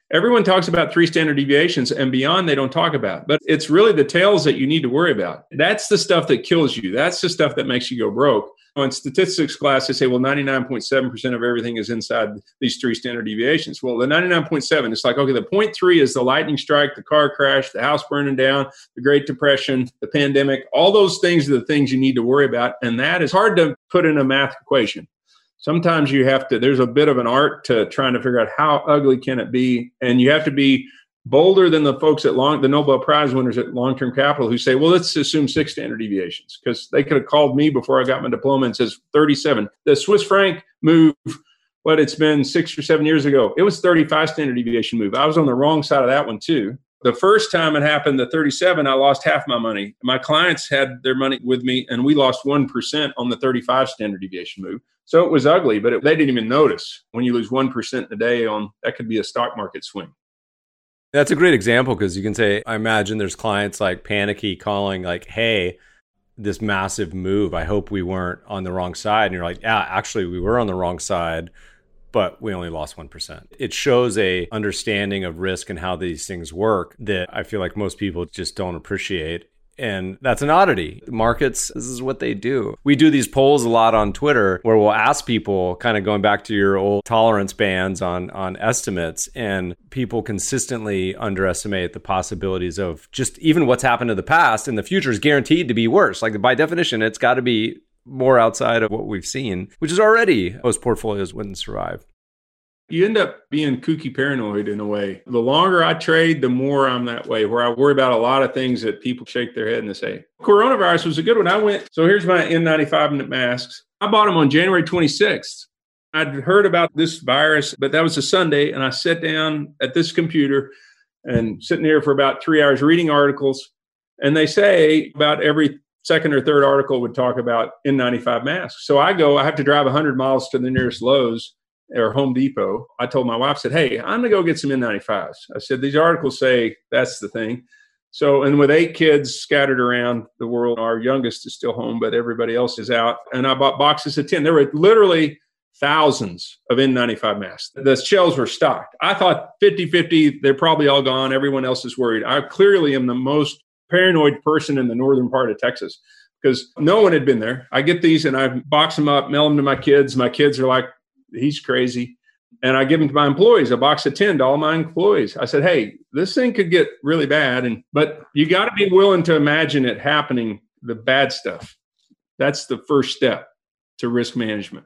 Everyone talks about three standard deviations and beyond they don't talk about, but it's really the tails that you need to worry about. That's the stuff that kills you. That's the stuff that makes you go broke. In statistics class, they say, well, ninety-nine point seven percent of everything is inside these three standard deviations. Well, the ninety-nine point seven, it's like, okay, the zero point three is the lightning strike, the car crash, the house burning down, the Great Depression, the pandemic. All those things are the things you need to worry about. And that is hard to put in a math equation. Sometimes you have to, there's a bit of an art to trying to figure out how ugly can it be. And you have to be bolder than the folks at long, the Nobel Prize winners at Long-Term Capital who say, well, let's assume six standard deviations, because they could have called me before I got my diploma and says thirty-seven. The Swiss franc move, what it's been six or seven years ago, it was thirty-five standard deviation move. I was on the wrong side of that one too. The first time it happened, the thirty-seven, I lost half my money. My clients had their money with me and we lost one percent on the thirty-five standard deviation move. So it was ugly, but it, they didn't even notice. When you lose one percent a day on, that could be a stock market swing. That's a great example, because you can say, I imagine there's clients like panicky calling like, hey, this massive move, I hope we weren't on the wrong side. And you're like, yeah, actually we were on the wrong side, but we only lost one percent. It shows a understanding of risk and how these things work that I feel like most people just don't appreciate. And that's an oddity. Markets, this is what they do. We do these polls a lot on Twitter where we'll ask people, kind of going back to your old tolerance bands on, on estimates, and people consistently underestimate the possibilities of just even what's happened in the past, and the future is guaranteed to be worse. Like by definition, it's got to be more outside of what we've seen, which is already most portfolios wouldn't survive. You end up being kooky paranoid in a way. The longer I trade, the more I'm that way, where I worry about a lot of things that people shake their head and they say, coronavirus was a good one. I went, so here's my N ninety-five masks. I bought them on January twenty-sixth. I'd heard about this virus, but that was a Sunday. And I sat down at this computer and sitting here for about three hours reading articles. And they say about every second or third article would talk about N ninety-five masks. So I go, I have to drive one hundred miles to the nearest Lowe's or Home Depot. I told my wife, said, hey, I'm going to go get some N ninety-fives. I said, these articles say that's the thing. So, and with eight kids scattered around the world, our youngest is still home, but everybody else is out. And I bought boxes of ten. There were literally thousands of N ninety-five masks. The shelves were stocked. I thought fifty-fifty, they're probably all gone. Everyone else is worried. I clearly am the most paranoid person in the northern part of Texas because no one had been there. I get these and I box them up, mail them to my kids. My kids are like, he's crazy. And I give them to my employees, a box of ten to all my employees. I said, hey, this thing could get really bad. And but you got to be willing to imagine it happening, the bad stuff. That's the first step to risk management.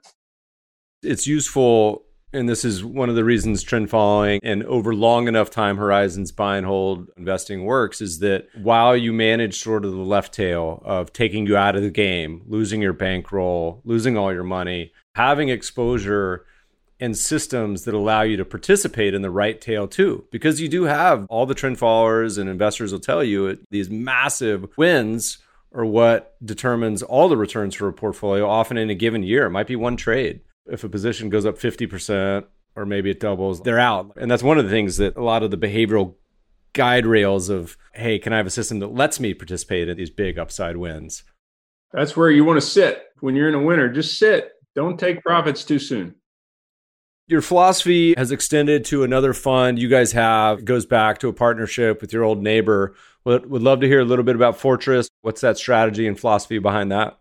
It's useful, and this is one of the reasons trend following and over long enough time horizons buy and hold investing works, is that while you manage sort of the left tail of taking you out of the game, losing your bankroll, losing all your money, having exposure and systems that allow you to participate in the right tail too, because you do have all the trend followers, and investors will tell you it, these massive wins are what determines all the returns for a portfolio, often in a given year. It might be one trade. If a position goes up fifty percent or maybe it doubles, they're out. And that's one of the things that a lot of the behavioral guide rails of, hey, can I have a system that lets me participate in these big upside wins? That's where you want to sit. When you're in a winter, just sit. Don't take profits too soon. Your philosophy has extended to another fund you guys have. It goes back to a partnership with your old neighbor. Would would love to hear a little bit about Fortress. What's that strategy and philosophy behind that?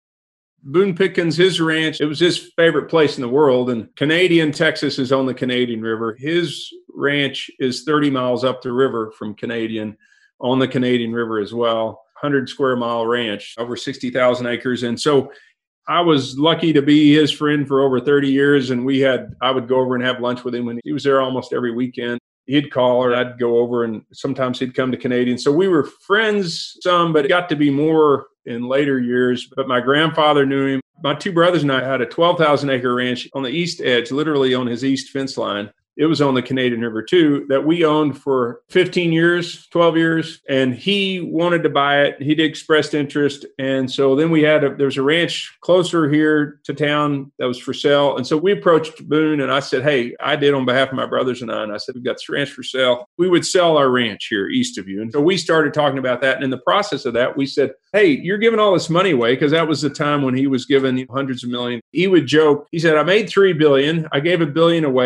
Boone Pickens, his ranch, it was his favorite place in the world. And Canadian Texas is on the Canadian River. His ranch is thirty miles up the river from Canadian, on the Canadian River as well. one hundred square mile ranch, over sixty thousand acres. And so I was lucky to be his friend for over thirty years. And we had, I would go over and have lunch with him when he was there almost every weekend. He'd call or I'd go over, and sometimes he'd come to Canadian. So we were friends some, but it got to be more in later years. But my grandfather knew him. My two brothers and I had a twelve thousand acre ranch on the east edge, literally on his east fence line. It was on the Canadian River too, that we owned for fifteen years, twelve years. And he wanted to buy it. He'd expressed interest. And so then we had, a, there was a ranch closer here to town that was for sale. And so we approached Boone and I said, hey, I did on behalf of my brothers and I, and I said, we've got this ranch for sale. We would sell our ranch here east of you. And so we started talking about that. And in the process of that, we said, hey, you're giving all this money away, because that was the time when he was giving hundreds of millions. He would joke, he said, I made three billion. I gave a billion away.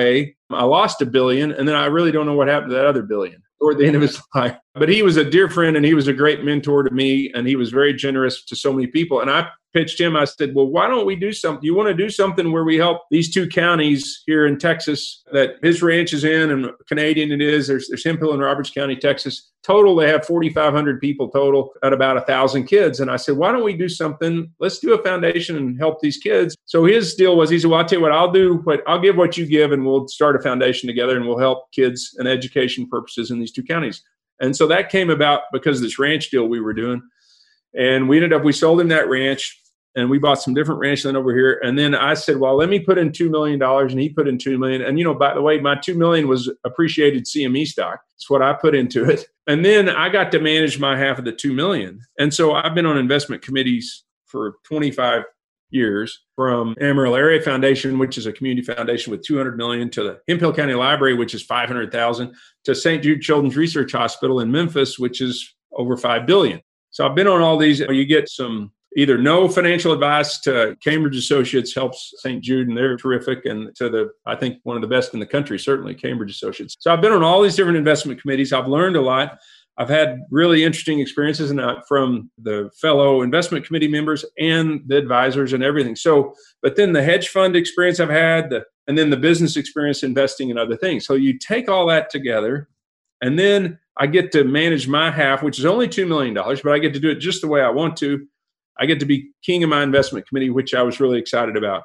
I lost a billion, and then I really don't know what happened to that other billion toward the end of his life. But he was a dear friend, and he was a great mentor to me, and he was very generous to so many people. And I pitched him, I said, well, why don't we do something? You want to do something where we help these two counties here in Texas that his ranch is in, and Canadian it is. There's, there's Hemphill in Roberts County, Texas. Total, they have forty-five hundred people total at about one thousand kids. And I said, why don't we do something? Let's do a foundation and help these kids. So his deal was, he said, well, I'll tell you what, I'll do what I'll give what you give, and we'll start a foundation together, and we'll help kids and education purposes in these two counties. And so that came about because of this ranch deal we were doing. And we ended up, we sold him that ranch, and we bought some different ranch land over here. And then I said, well, let me put in two million dollars, and he put in two million dollars. And, you know, by the way, my two million dollars was appreciated C M E stock. That's what I put into it. And then I got to manage my half of the two million dollars. And so I've been on investment committees for twenty-five years, from Amarillo Area Foundation, which is a community foundation with two hundred million dollars, to the Hemphill County Library, which is five hundred thousand dollars, to Saint Jude Children's Research Hospital in Memphis, which is over five billion dollars. So I've been on all these. You get some either no financial advice to Cambridge Associates helps Saint Jude, and they're terrific, and to the, I think, one of the best in the country, certainly Cambridge Associates. So I've been on all these different investment committees. I've learned a lot. I've had really interesting experiences and from the fellow investment committee members and the advisors and everything. So, but then the hedge fund experience I've had, the, and then the business experience investing in other things. So you take all that together, and then I get to manage my half, which is only two million dollars, but I get to do it just the way I want to. I get to be king of my investment committee, which I was really excited about.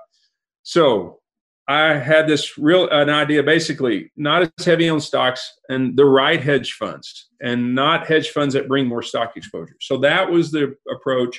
So I had this real an idea, basically not as heavy on stocks and the right hedge funds, and not hedge funds that bring more stock exposure. So that was the approach.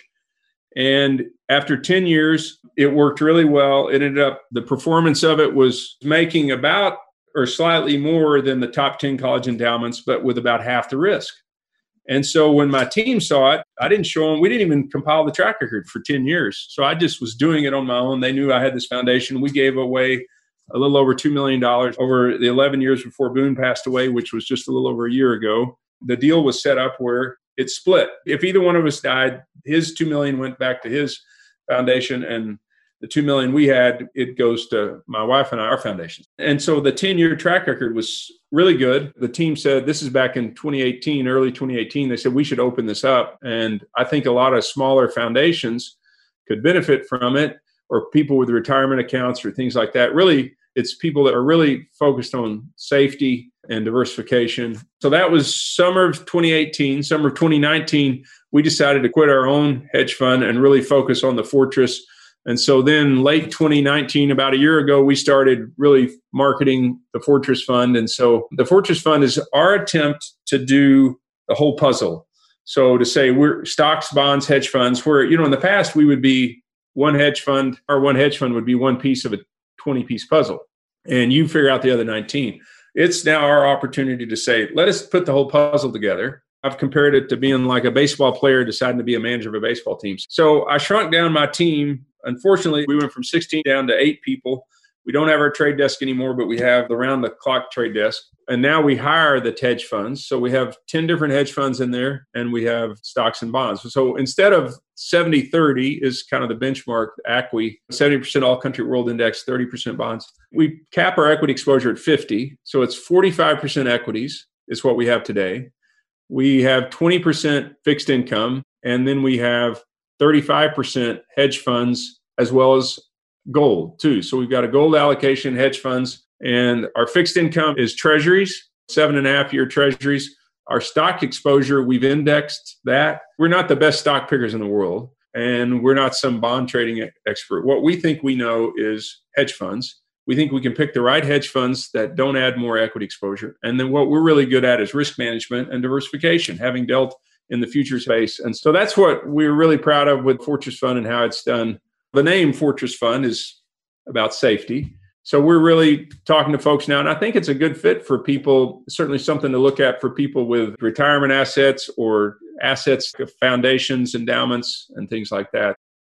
And after ten years, it worked really well. It ended up, the performance of it was making about or slightly more than the top ten college endowments, but with about half the risk. And so when my team saw it, I didn't show them. We didn't even compile the track record for ten years. So I just was doing it on my own. They knew I had this foundation. We gave away a little over two million dollars over the eleven years before Boone passed away, which was just a little over a year ago. The deal was set up where it split. If either one of us died, his two million dollars went back to his foundation, and the two million dollars we had, it goes to my wife and I, our foundation. And so the ten-year track record was really good. The team said, this is back in twenty eighteen, early twenty eighteen, they said, we should open this up. And I think a lot of smaller foundations could benefit from it, or people with retirement accounts or things like that. Really, it's people that are really focused on safety and diversification. So that was summer of twenty eighteen. Summer of twenty nineteen, we decided to quit our own hedge fund and really focus on the Fortress. And so then late twenty nineteen, about a year ago, we started really marketing the Fortress Fund. And so the Fortress Fund is our attempt to do the whole puzzle. So to say we're stocks, bonds, hedge funds, where, you know, in the past, we would be one hedge fund, or one hedge fund would be one piece of a twenty-piece puzzle. And you figure out the other nineteen. It's now our opportunity to say, let us put the whole puzzle together. I've compared it to being like a baseball player deciding to be a manager of a baseball team. So I shrunk down my team. Unfortunately, we went from sixteen down to eight people. We don't have our trade desk anymore, but we have the round-the-clock trade desk. And now we hire the hedge funds. So we have ten different hedge funds in there, and we have stocks and bonds. So instead of seventy thirty is kind of the benchmark, A C W I, seventy percent all-country world index, thirty percent bonds. We cap our equity exposure at fifty. So it's forty-five percent equities is what we have today. We have twenty percent fixed income, and then we have thirty-five percent hedge funds as well as gold too. So we've got a gold allocation, hedge funds, and our fixed income is treasuries, seven and a half year treasuries. Our stock exposure, we've indexed that. We're not the best stock pickers in the world, and we're not some bond trading expert. What we think we know is hedge funds. We think we can pick the right hedge funds that don't add more equity exposure. And then what we're really good at is risk management and diversification, having dealt in the future space. And so that's what we're really proud of with Fortress Fund and how it's done. The name Fortress Fund is about safety. So we're really talking to folks now, and I think it's a good fit for people, certainly something to look at for people with retirement assets or assets, foundations, endowments, and things like that.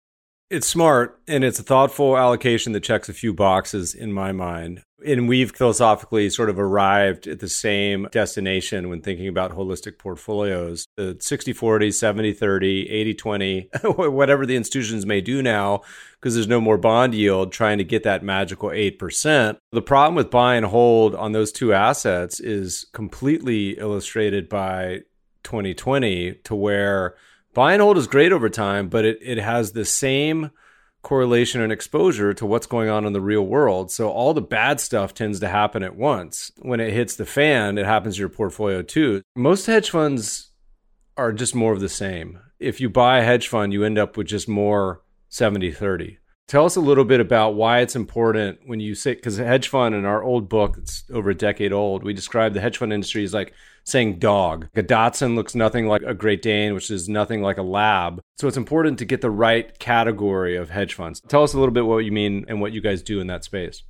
It's smart, and it's a thoughtful allocation that checks a few boxes in my mind. And we've philosophically sort of arrived at the same destination when thinking about holistic portfolios. The sixty forty, seventy thirty, eighty twenty, whatever the institutions may do now, because there's no more bond yield, trying to get that magical eight percent. The problem with buy and hold on those two assets is completely illustrated by twenty twenty, to where buy and hold is great over time, but it, it has the same correlation and exposure to what's going on in the real world. So all the bad stuff tends to happen at once. When it hits the fan, it happens to your portfolio too. Most hedge funds are just more of the same. If you buy a hedge fund, you end up with just more seventy thirty. Tell us a little bit about why it's important when you say, because a hedge fund in our old book, it's over a decade old, we describe the hedge fund industry as like saying dog. A Dachshund looks nothing like a Great Dane, which is nothing like a lab. So it's important to get the right category of hedge funds. Tell us a little bit what you mean and what you guys do in that space.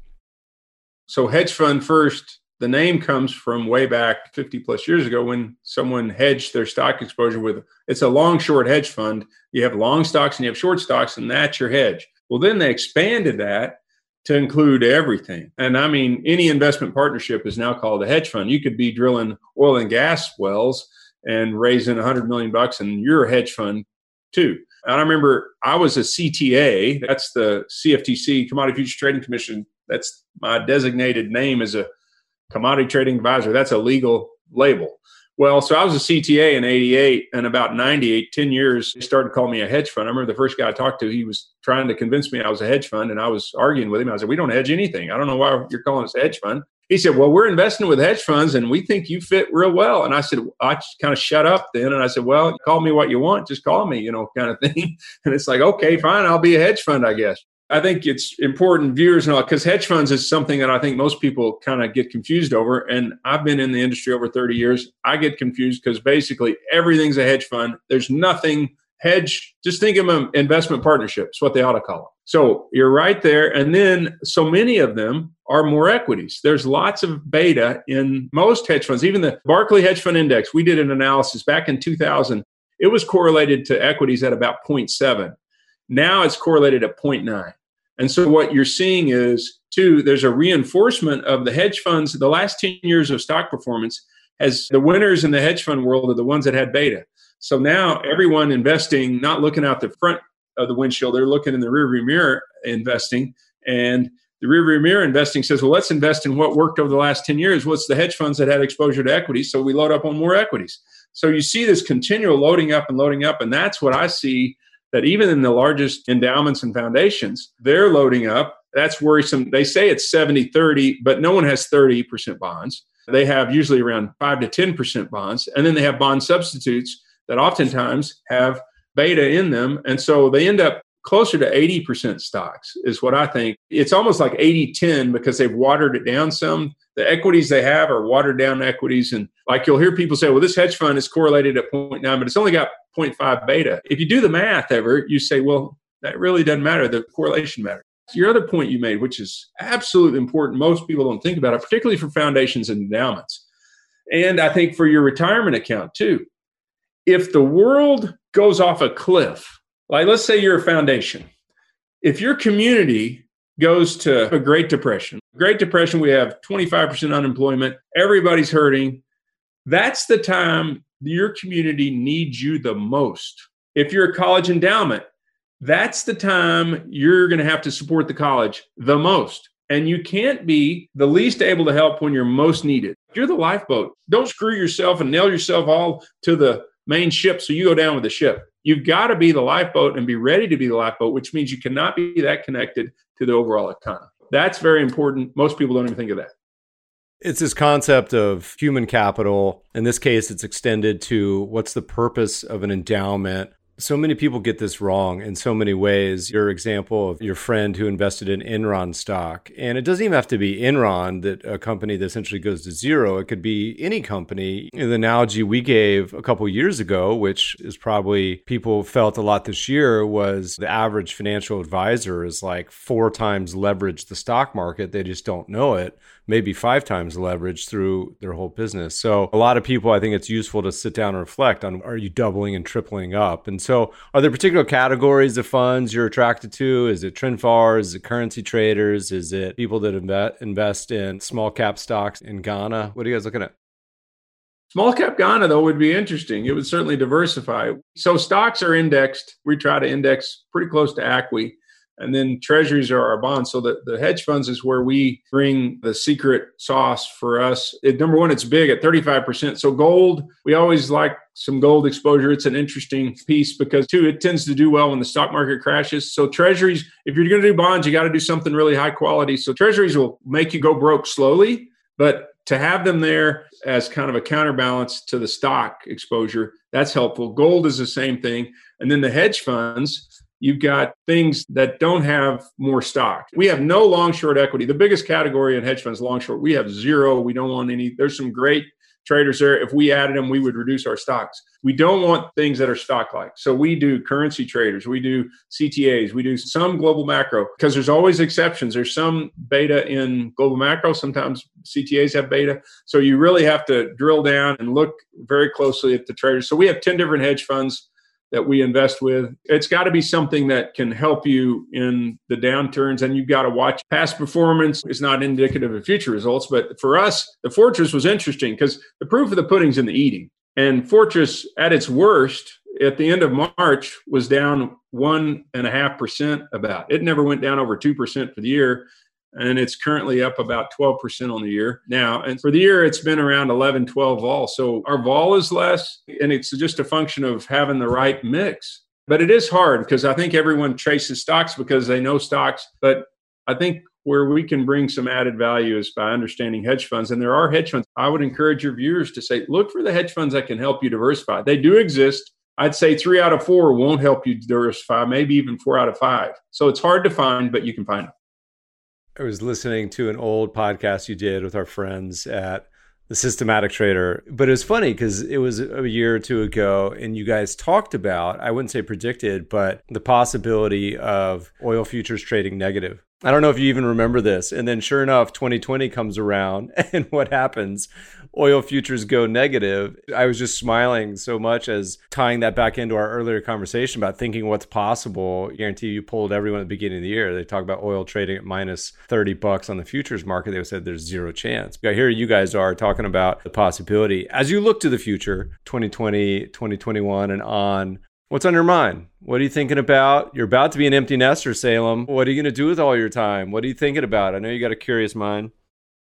So hedge fund first, the name comes from way back fifty plus years ago when someone hedged their stock exposure with, it's a long short hedge fund. You have long stocks and you have short stocks, and that's your hedge. Well, then they expanded that to include everything. And I mean, any investment partnership is now called a hedge fund. You could be drilling oil and gas wells and raising a hundred million bucks, and you're a hedge fund too. And I remember I was a C T A. That's the C F T C, Commodity Futures Trading Commission. That's my designated name as a commodity trading advisor. That's a legal label. Well, so I was a C T A in eighty-eight, and about ninety-eight, ten years, they started calling me a hedge fund. I remember the first guy I talked to, he was trying to convince me I was a hedge fund, and I was arguing with him. I said, we don't hedge anything. I don't know why you're calling us a hedge fund. He said, well, we're investing with hedge funds, and we think you fit real well. And I said, I just kind of shut up then. And I said, well, call me what you want. Just call me, you know, kind of thing. And it's like, okay, fine, I'll be a hedge fund, I guess. I think it's important, viewers and all, because hedge funds is something that I think most people kind of get confused over. And I've been in the industry over thirty years. I get confused because basically everything's a hedge fund. There's nothing hedge. Just think of them investment partnerships, what they ought to call them. So you're right there. And then so many of them are more equities. There's lots of beta in most hedge funds. Even the Barclay Hedge Fund Index, we did an analysis back in two thousand. It was correlated to equities at about zero point seven. Now it's correlated at zero point nine. And so what you're seeing is, too, there's a reinforcement of the hedge funds. The last ten years of stock performance, as the winners in the hedge fund world are the ones that had beta. So now everyone investing, not looking out the front of the windshield, they're looking in the rearview mirror investing. And the rearview mirror investing says, well, let's invest in what worked over the last ten years. What's the hedge funds that had exposure to equities? So we load up on more equities. So you see this continual loading up and loading up. And that's what I see, that even in the largest endowments and foundations, they're loading up. That's worrisome. They say it's seventy thirty, but no one has thirty percent bonds. They have usually around five to ten percent bonds. And then they have bond substitutes that oftentimes have beta in them. And so they end up closer to eighty percent stocks is what I think. It's almost like eighty ten because they've watered it down some. The equities they have are watered down equities. And like you'll hear people say, well, this hedge fund is correlated at zero point nine, but it's only got zero point five beta. If you do the math ever, you say, well, that really doesn't matter. The correlation matters. Your other point you made, which is absolutely important, most people don't think about it, particularly for foundations and endowments. And I think for your retirement account too. If the world goes off a cliff, like let's say you're a foundation, if your community goes to a Great Depression, Great Depression, we have twenty-five percent unemployment, everybody's hurting, that's the time your community needs you the most. If you're a college endowment, that's the time you're going to have to support the college the most. And you can't be the least able to help when you're most needed. You're the lifeboat. Don't screw yourself and nail yourself all to the main ship so you go down with the ship. You've got to be the lifeboat and be ready to be the lifeboat, which means you cannot be that connected to the overall economy. That's very important. Most people don't even think of that. It's this concept of human capital. In this case, it's extended to what's the purpose of an endowment. So many people get this wrong in so many ways. Your example of your friend who invested in Enron stock. And it doesn't even have to be Enron, that a company that essentially goes to zero. It could be any company. The analogy we gave a couple of years ago, which is probably people felt a lot this year, was the average financial advisor is like four times leveraged the stock market. They just don't know it. Maybe five times leverage through their whole business. So a lot of people, I think it's useful to sit down and reflect on, are you doubling and tripling up? And So are there particular categories of funds you're attracted to? Is it trend followers? Is it currency traders? Is it people that inve- invest in small cap stocks in Ghana? What are you guys looking at? Small cap Ghana, though, would be interesting. It would certainly diversify. So stocks are indexed. We try to index pretty close to A C W I. And then treasuries are our bonds. So the, the hedge funds is where we bring the secret sauce for us. It, number one, it's big at thirty-five percent. So gold, we always like some gold exposure. It's an interesting piece because, two, it tends to do well when the stock market crashes. So treasuries, if you're going to do bonds, you got to do something really high quality. So treasuries will make you go broke slowly, but to have them there as kind of a counterbalance to the stock exposure, that's helpful. Gold is the same thing. And then the hedge funds, you've got things that don't have more stock. We have no long short equity. The biggest category in hedge funds, long short, we have zero. We don't want any. There's some great traders there. If we added them, we would reduce our stocks. We don't want things that are stock-like. So we do currency traders. We do C T As. We do some global macro because there's always exceptions. There's some beta in global macro. Sometimes C T As have beta. So you really have to drill down and look very closely at the traders. So we have ten different hedge funds that we invest with. It's got to be something that can help you in the downturns, and you've got to watch. Past performance is not indicative of future results, but for us, the Fortress was interesting because the proof of the pudding's in the eating. And Fortress, at its worst, at the end of March, was down one and a half percent about. It never went down over two percent for the year. And it's currently up about twelve percent on the year now. And for the year, it's been around eleven, twelve vol. So our vol is less, and it's just a function of having the right mix. But it is hard because I think everyone traces stocks because they know stocks. But I think where we can bring some added value is by understanding hedge funds. And there are hedge funds. I would encourage your viewers to say, look for the hedge funds that can help you diversify. They do exist. I'd say three out of four won't help you diversify, maybe even four out of five. So it's hard to find, but you can find them. I was listening to an old podcast you did with our friends at The Systematic Trader, but it was funny because it was a year or two ago and you guys talked about, I wouldn't say predicted, but the possibility of oil futures trading negative. I don't know if you even remember this. And then sure enough, twenty twenty comes around and what happens? Oil futures go negative. I was just smiling so much as tying that back into our earlier conversation about thinking what's possible. I guarantee you polled everyone at the beginning of the year. They talk about oil trading at minus thirty bucks on the futures market. They said there's zero chance. Here you guys are talking about the possibility. As you look to the future, twenty twenty, twenty twenty-one and on, what's on your mind? What are you thinking about? You're about to be an empty nester, Salem. What are you going to do with all your time? What are you thinking about? I know you got a curious mind.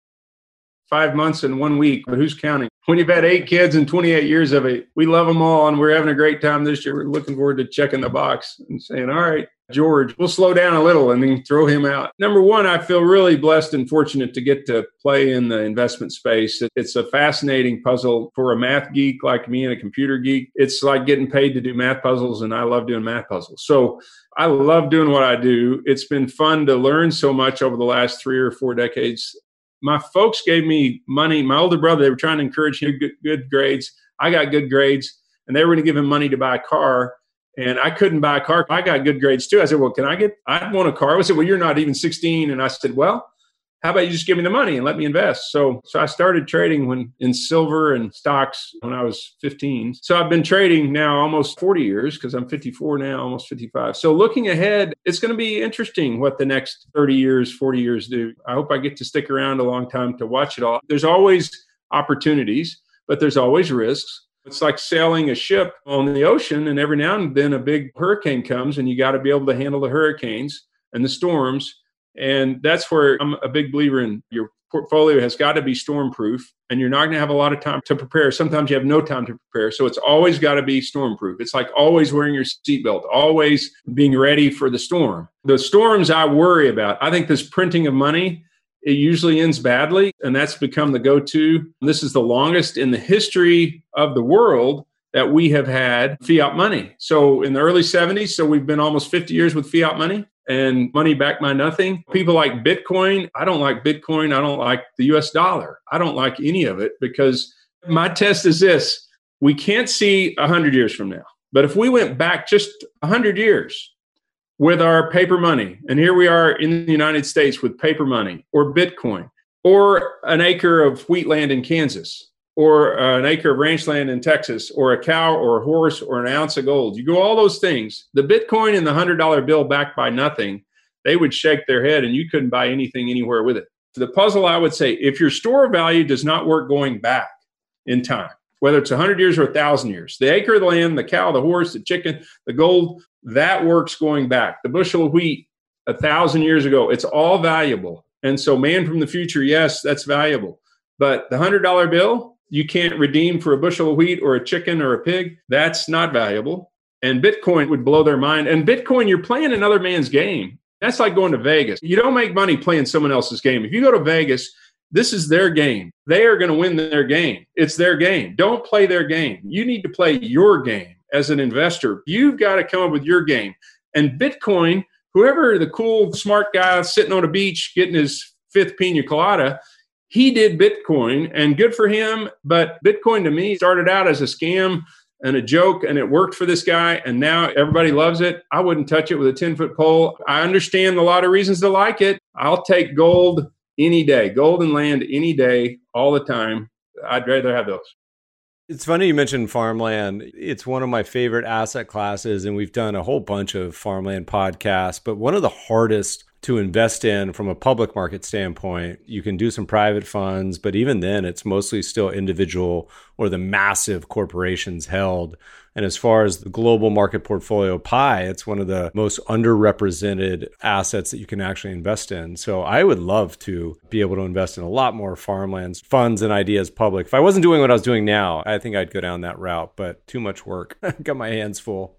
Five months and one week, but who's counting? When you've had eight kids and twenty-eight years of it, we love them all and we're having a great time this year. We're looking forward to checking the box and saying, all right, George, we'll slow down a little and then throw him out. Number one, I feel really blessed and fortunate to get to play in the investment space. It's a fascinating puzzle for a math geek like me and a computer geek. It's like getting paid to do math puzzles, and I love doing math puzzles. So I love doing what I do. It's been fun to learn so much over the last three or four decades. My folks gave me money. My older brother, they were trying to encourage him to get good grades. I got good grades, and they were going to give him money to buy a car. And I couldn't buy a car. I got good grades too. I said, well, can I get, I want a car. I said, well, you're not even sixteen. And I said, well, how about you just give me the money and let me invest? So, so I started trading when in silver and stocks when I was fifteen. So I've been trading now almost forty years because I'm fifty-four now, almost fifty-five. So looking ahead, it's going to be interesting what the next thirty years, forty years do. I hope I get to stick around a long time to watch it all. There's always opportunities, but there's always risks. It's like sailing a ship on the ocean, and every now and then a big hurricane comes, and you got to be able to handle the hurricanes and the storms. And that's where I'm a big believer in your portfolio has got to be storm-proof, and you're not going to have a lot of time to prepare. Sometimes you have no time to prepare. So it's always got to be storm-proof. It's like always wearing your seatbelt, always being ready for the storm. The storms I worry about. I think this printing of money, it usually ends badly, and that's become the go-to. This is the longest in the history of the world that we have had fiat money. So in the early seventies, so we've been almost fifty years with fiat money and money backed by nothing. People like Bitcoin. I don't like Bitcoin. I don't like the U S dollar. I don't like any of it because my test is this. We can't see one hundred years from now. But if we went back just one hundred years with our paper money, and here we are in the United States with paper money or Bitcoin or an acre of wheat land in Kansas or an acre of ranch land in Texas, or a cow or a horse or an ounce of gold. You go all those things, the Bitcoin and the one hundred dollar bill backed by nothing, they would shake their head and you couldn't buy anything anywhere with it. The puzzle, I would say, if your store value does not work going back in time, whether it's one hundred years or one thousand years, the acre of the land, the cow, the horse, the chicken, the gold, that works going back. The bushel of wheat a thousand years ago, it's all valuable. And so man from the future, yes, that's valuable. But the one hundred dollar bill, you can't redeem for a bushel of wheat or a chicken or a pig. That's not valuable. And Bitcoin would blow their mind. And Bitcoin, you're playing another man's game. That's like going to Vegas. You don't make money playing someone else's game. If you go to Vegas, this is their game. They are going to win their game. It's their game. Don't play their game. You need to play your game as an investor. You've got to come up with your game. And Bitcoin, whoever the cool, smart guy sitting on a beach getting his fifth pina colada, he did Bitcoin, and good for him. But Bitcoin to me started out as a scam and a joke, and it worked for this guy, and now everybody loves it. I wouldn't touch it with a ten-foot pole. I understand a lot of reasons to like it. I'll take gold any day, gold and land any day, all the time. I'd rather have those. It's funny you mentioned farmland. It's one of my favorite asset classes, and we've done a whole bunch of farmland podcasts, but one of the hardest to invest in from a public market standpoint. You can do some private funds, but even then, it's mostly still individual or the massive corporations held. And as far as the global market portfolio pie, it's one of the most underrepresented assets that you can actually invest in. So I would love to be able to invest in a lot more farmlands, funds, and ideas public. If I wasn't doing what I was doing now, I think I'd go down that route, but too much work. Got my hands full.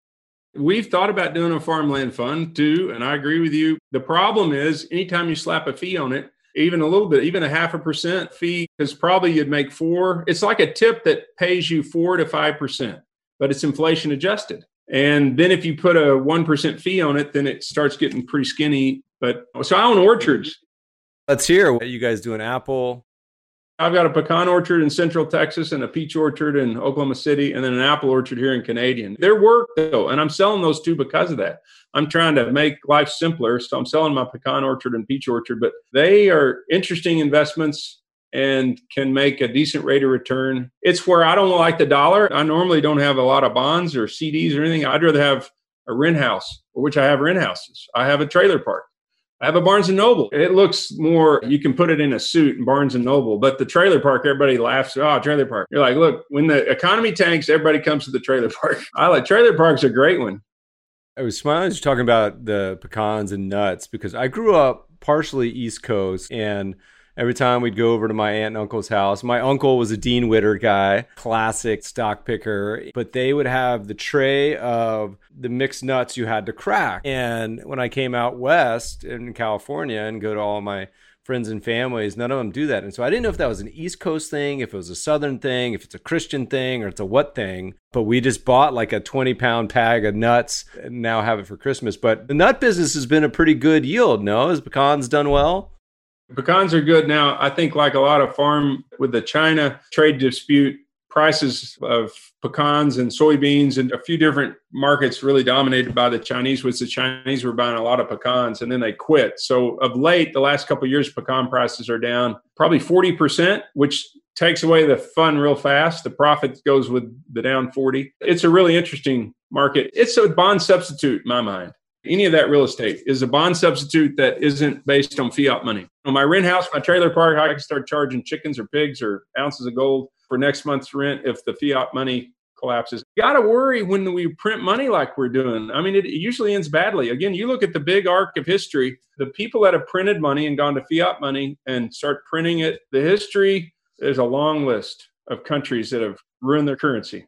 We've thought about doing a farmland fund too, and I agree with you. The problem is anytime you slap a fee on it, even a little bit, even a half a percent fee, because probably you'd make four. It's like a tip that pays you four to five percent, but it's inflation adjusted. And then if you put a one percent fee on it, then it starts getting pretty skinny. But so I own orchards. Let's hear what you guys do in Apple. I've got a pecan orchard in Central Texas and a peach orchard in Oklahoma City, and then an apple orchard here in Canadian. They're work though, and I'm selling those two because of that. I'm trying to make life simpler, so I'm selling my pecan orchard and peach orchard, but they are interesting investments and can make a decent rate of return. It's where I don't like the dollar. I normally don't have a lot of bonds or C Ds or anything. I'd rather have a rent house, which I have rent houses. I have a trailer park. I have a Barnes and Noble. It looks more, you can put it in a suit in Barnes and Noble, but the trailer park, everybody laughs. Oh, trailer park. You're like, look, when the economy tanks, everybody comes to the trailer park. I like trailer park's a great one. I was smiling as you're talking about the pecans and nuts because I grew up partially East Coast, and every time we'd go over to my aunt and uncle's house, my uncle was a Dean Witter guy, classic stock picker, but they would have the tray of the mixed nuts you had to crack. And when I came out west in California and go to all my friends and families, none of them do that. And so I didn't know if that was an East Coast thing, if it was a Southern thing, if it's a Christian thing, or it's a what thing. But we just bought like a twenty pound bag of nuts and now have it for Christmas. But the nut business has been a pretty good yield, no? Has pecans done well? Pecans are good now. I think like a lot of farm with the China trade dispute, prices of pecans and soybeans and a few different markets really dominated by the Chinese, which the Chinese were buying a lot of pecans and then they quit. So of late, the last couple of years, pecan prices are down probably forty percent, which takes away the fun real fast. The profit goes with the down forty. It's a really interesting market. It's a bond substitute in my mind. Any of that real estate is a bond substitute that isn't based on fiat money. On my rent house, my trailer park, I can start charging chickens or pigs or ounces of gold for next month's rent if the fiat money collapses. You got to worry when we print money like we're doing. I mean, it usually ends badly. Again, you look at the big arc of history, the people that have printed money and gone to fiat money and start printing it, the history, there's a long list of countries that have ruined their currency.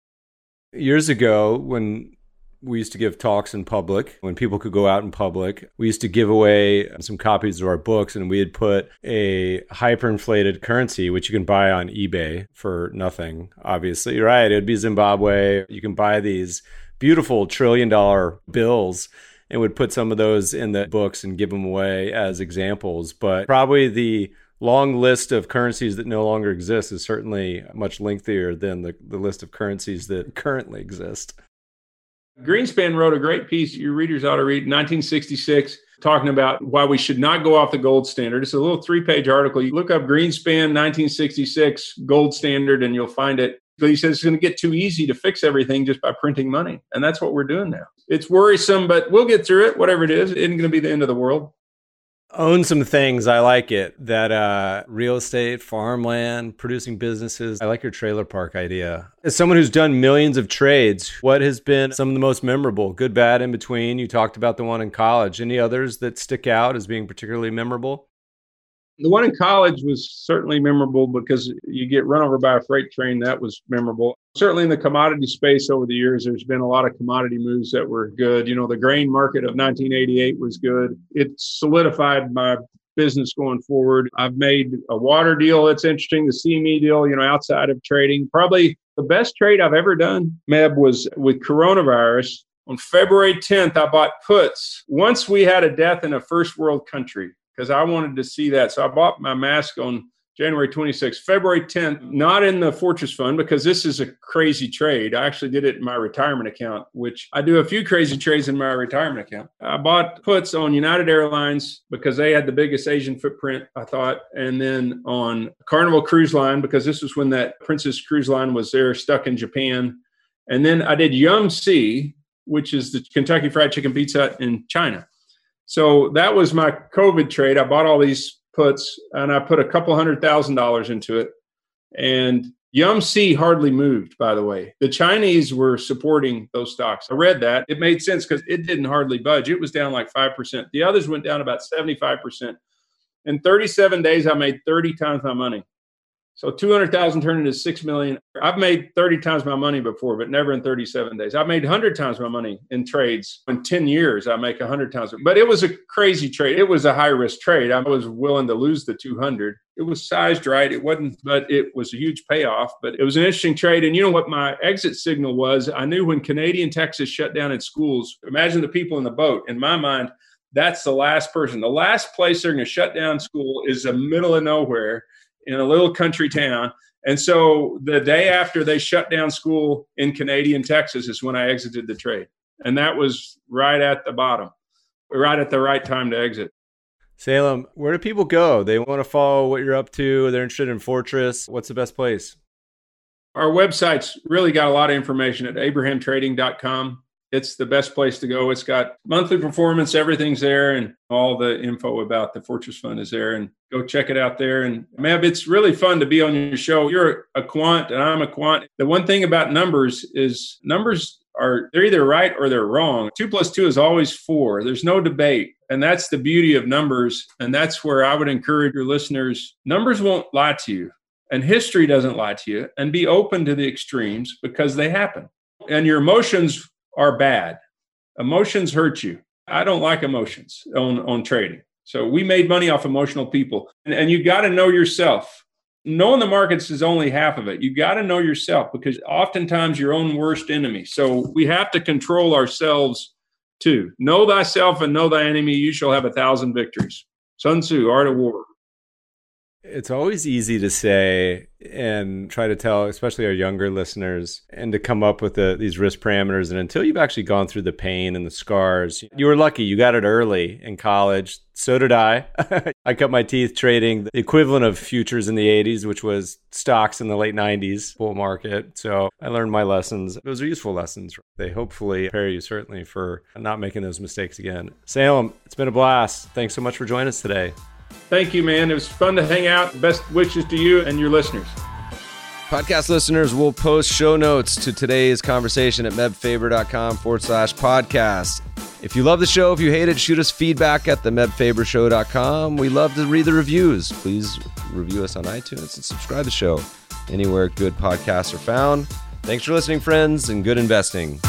Years ago, when we used to give talks in public, when people could go out in public, we used to give away some copies of our books, and we had put a hyperinflated currency, which you can buy on eBay for nothing, obviously, right? It would be Zimbabwe. You can buy these beautiful trillion dollar bills and would put some of those in the books and give them away as examples. But probably the long list of currencies that no longer exist is certainly much lengthier than the, the list of currencies that currently exist. Greenspan wrote a great piece your readers ought to read, nineteen sixty-six. talking about why we should not go off the gold standard. It's a little three-page article. You look up Greenspan nineteen sixty-six gold standard and you'll find it. He says it's going to get too easy to fix everything just by printing money. And that's what we're doing now. It's worrisome, but we'll get through it. Whatever it is, it isn't going to be the end of the world. Own some things. I like it. That uh, real estate, farmland, producing businesses. I like your trailer park idea. As someone who's done millions of trades, what has been some of the most memorable? Good, bad, in between? You talked about the one in college. Any others that stick out as being particularly memorable? The one in college was certainly memorable because you get run over by a freight train. That was memorable. Certainly in the commodity space over the years, there's been a lot of commodity moves that were good. You know, the grain market of nineteen eighty-eight was good. It solidified my business going forward. I've made a water deal that's interesting, the C M E deal, you know, outside of trading. Probably the best trade I've ever done, Meb, was with coronavirus. On February tenth, I bought puts. Once we had a death in a first world country, because I wanted to see that. So I bought my mask on January twenty-sixth. February tenth, not in the Fortress Fund, because this is a crazy trade. I actually did it in my retirement account, which I do a few crazy trades in my retirement account. I bought puts on United Airlines because they had the biggest Asian footprint, I thought. And then on Carnival Cruise Line, because this was when that Princess Cruise Line was there, stuck in Japan. And then I did Yum C, which is the Kentucky Fried Chicken Pizza Hut in China. So that was my COVID trade. I bought all these puts and I put a couple hundred thousand dollars into it. And Yum C hardly moved, by the way. The Chinese were supporting those stocks. I read that. It made sense because it didn't hardly budge. It was down like five percent. The others went down about seventy-five percent. In thirty-seven days, I made thirty times my money. So two hundred thousand turned into six million. I've made thirty times my money before, but never in thirty-seven days. I've made one hundred times my money in trades. In ten years, I make one hundred times. But it was a crazy trade. It was a high risk trade. I was willing to lose the two hundred. It was sized right. It wasn't, but it was a huge payoff. But it was an interesting trade. And you know what my exit signal was? I knew when Canadian Texas shut down its schools, imagine the people in the boat. In my mind, that's the last person. The last place they're going to shut down school is the middle of nowhere in a little country town. And so the day after they shut down school in Canadian Texas is when I exited the trade. And that was right at the bottom, right at the right time to exit. Salem, where do people go? They want to follow what you're up to. They're interested in Fortress. What's the best place? Our website's really got a lot of information at abraham trading dot com. It's the best place to go. It's got monthly performance. Everything's there. And all the info about the Fortress Fund is there. And go check it out there. And Meb, it's really fun to be on your show. You're a quant and I'm a quant. The one thing about numbers is numbers are, they're either right or they're wrong. Two plus two is always four. There's no debate. And that's the beauty of numbers. And that's where I would encourage your listeners. Numbers won't lie to you. And history doesn't lie to you. And be open to the extremes because they happen. And your emotions are bad. Emotions hurt you. I don't like emotions on, on trading. So we made money off emotional people. And, and you got to know yourself. Knowing the markets is only half of it. You got to know yourself because oftentimes your own worst enemy. So we have to control ourselves too. Know thyself and know thy enemy. You shall have a thousand victories. Sun Tzu, Art of War. It's always easy to say and try to tell, especially our younger listeners, and to come up with the, these risk parameters. And until you've actually gone through the pain and the scars, you were lucky. You got it early in college. So did I. I cut my teeth trading the equivalent of futures in the eighties, which was stocks in the late nineties, bull market. So I learned my lessons. Those are useful lessons. They hopefully prepare you certainly for not making those mistakes again. Salem, it's been a blast. Thanks so much for joining us today. Thank you, man. It was fun to hang out. Best wishes to you and your listeners. Podcast listeners will post show notes to today's conversation at mebfaber.com forward slash podcast. If you love the show, if you hate it, shoot us feedback at the meb faber show dot com. We love to read the reviews. Please review us on iTunes and subscribe to the show anywhere good podcasts are found. Thanks for listening, friends, and good investing.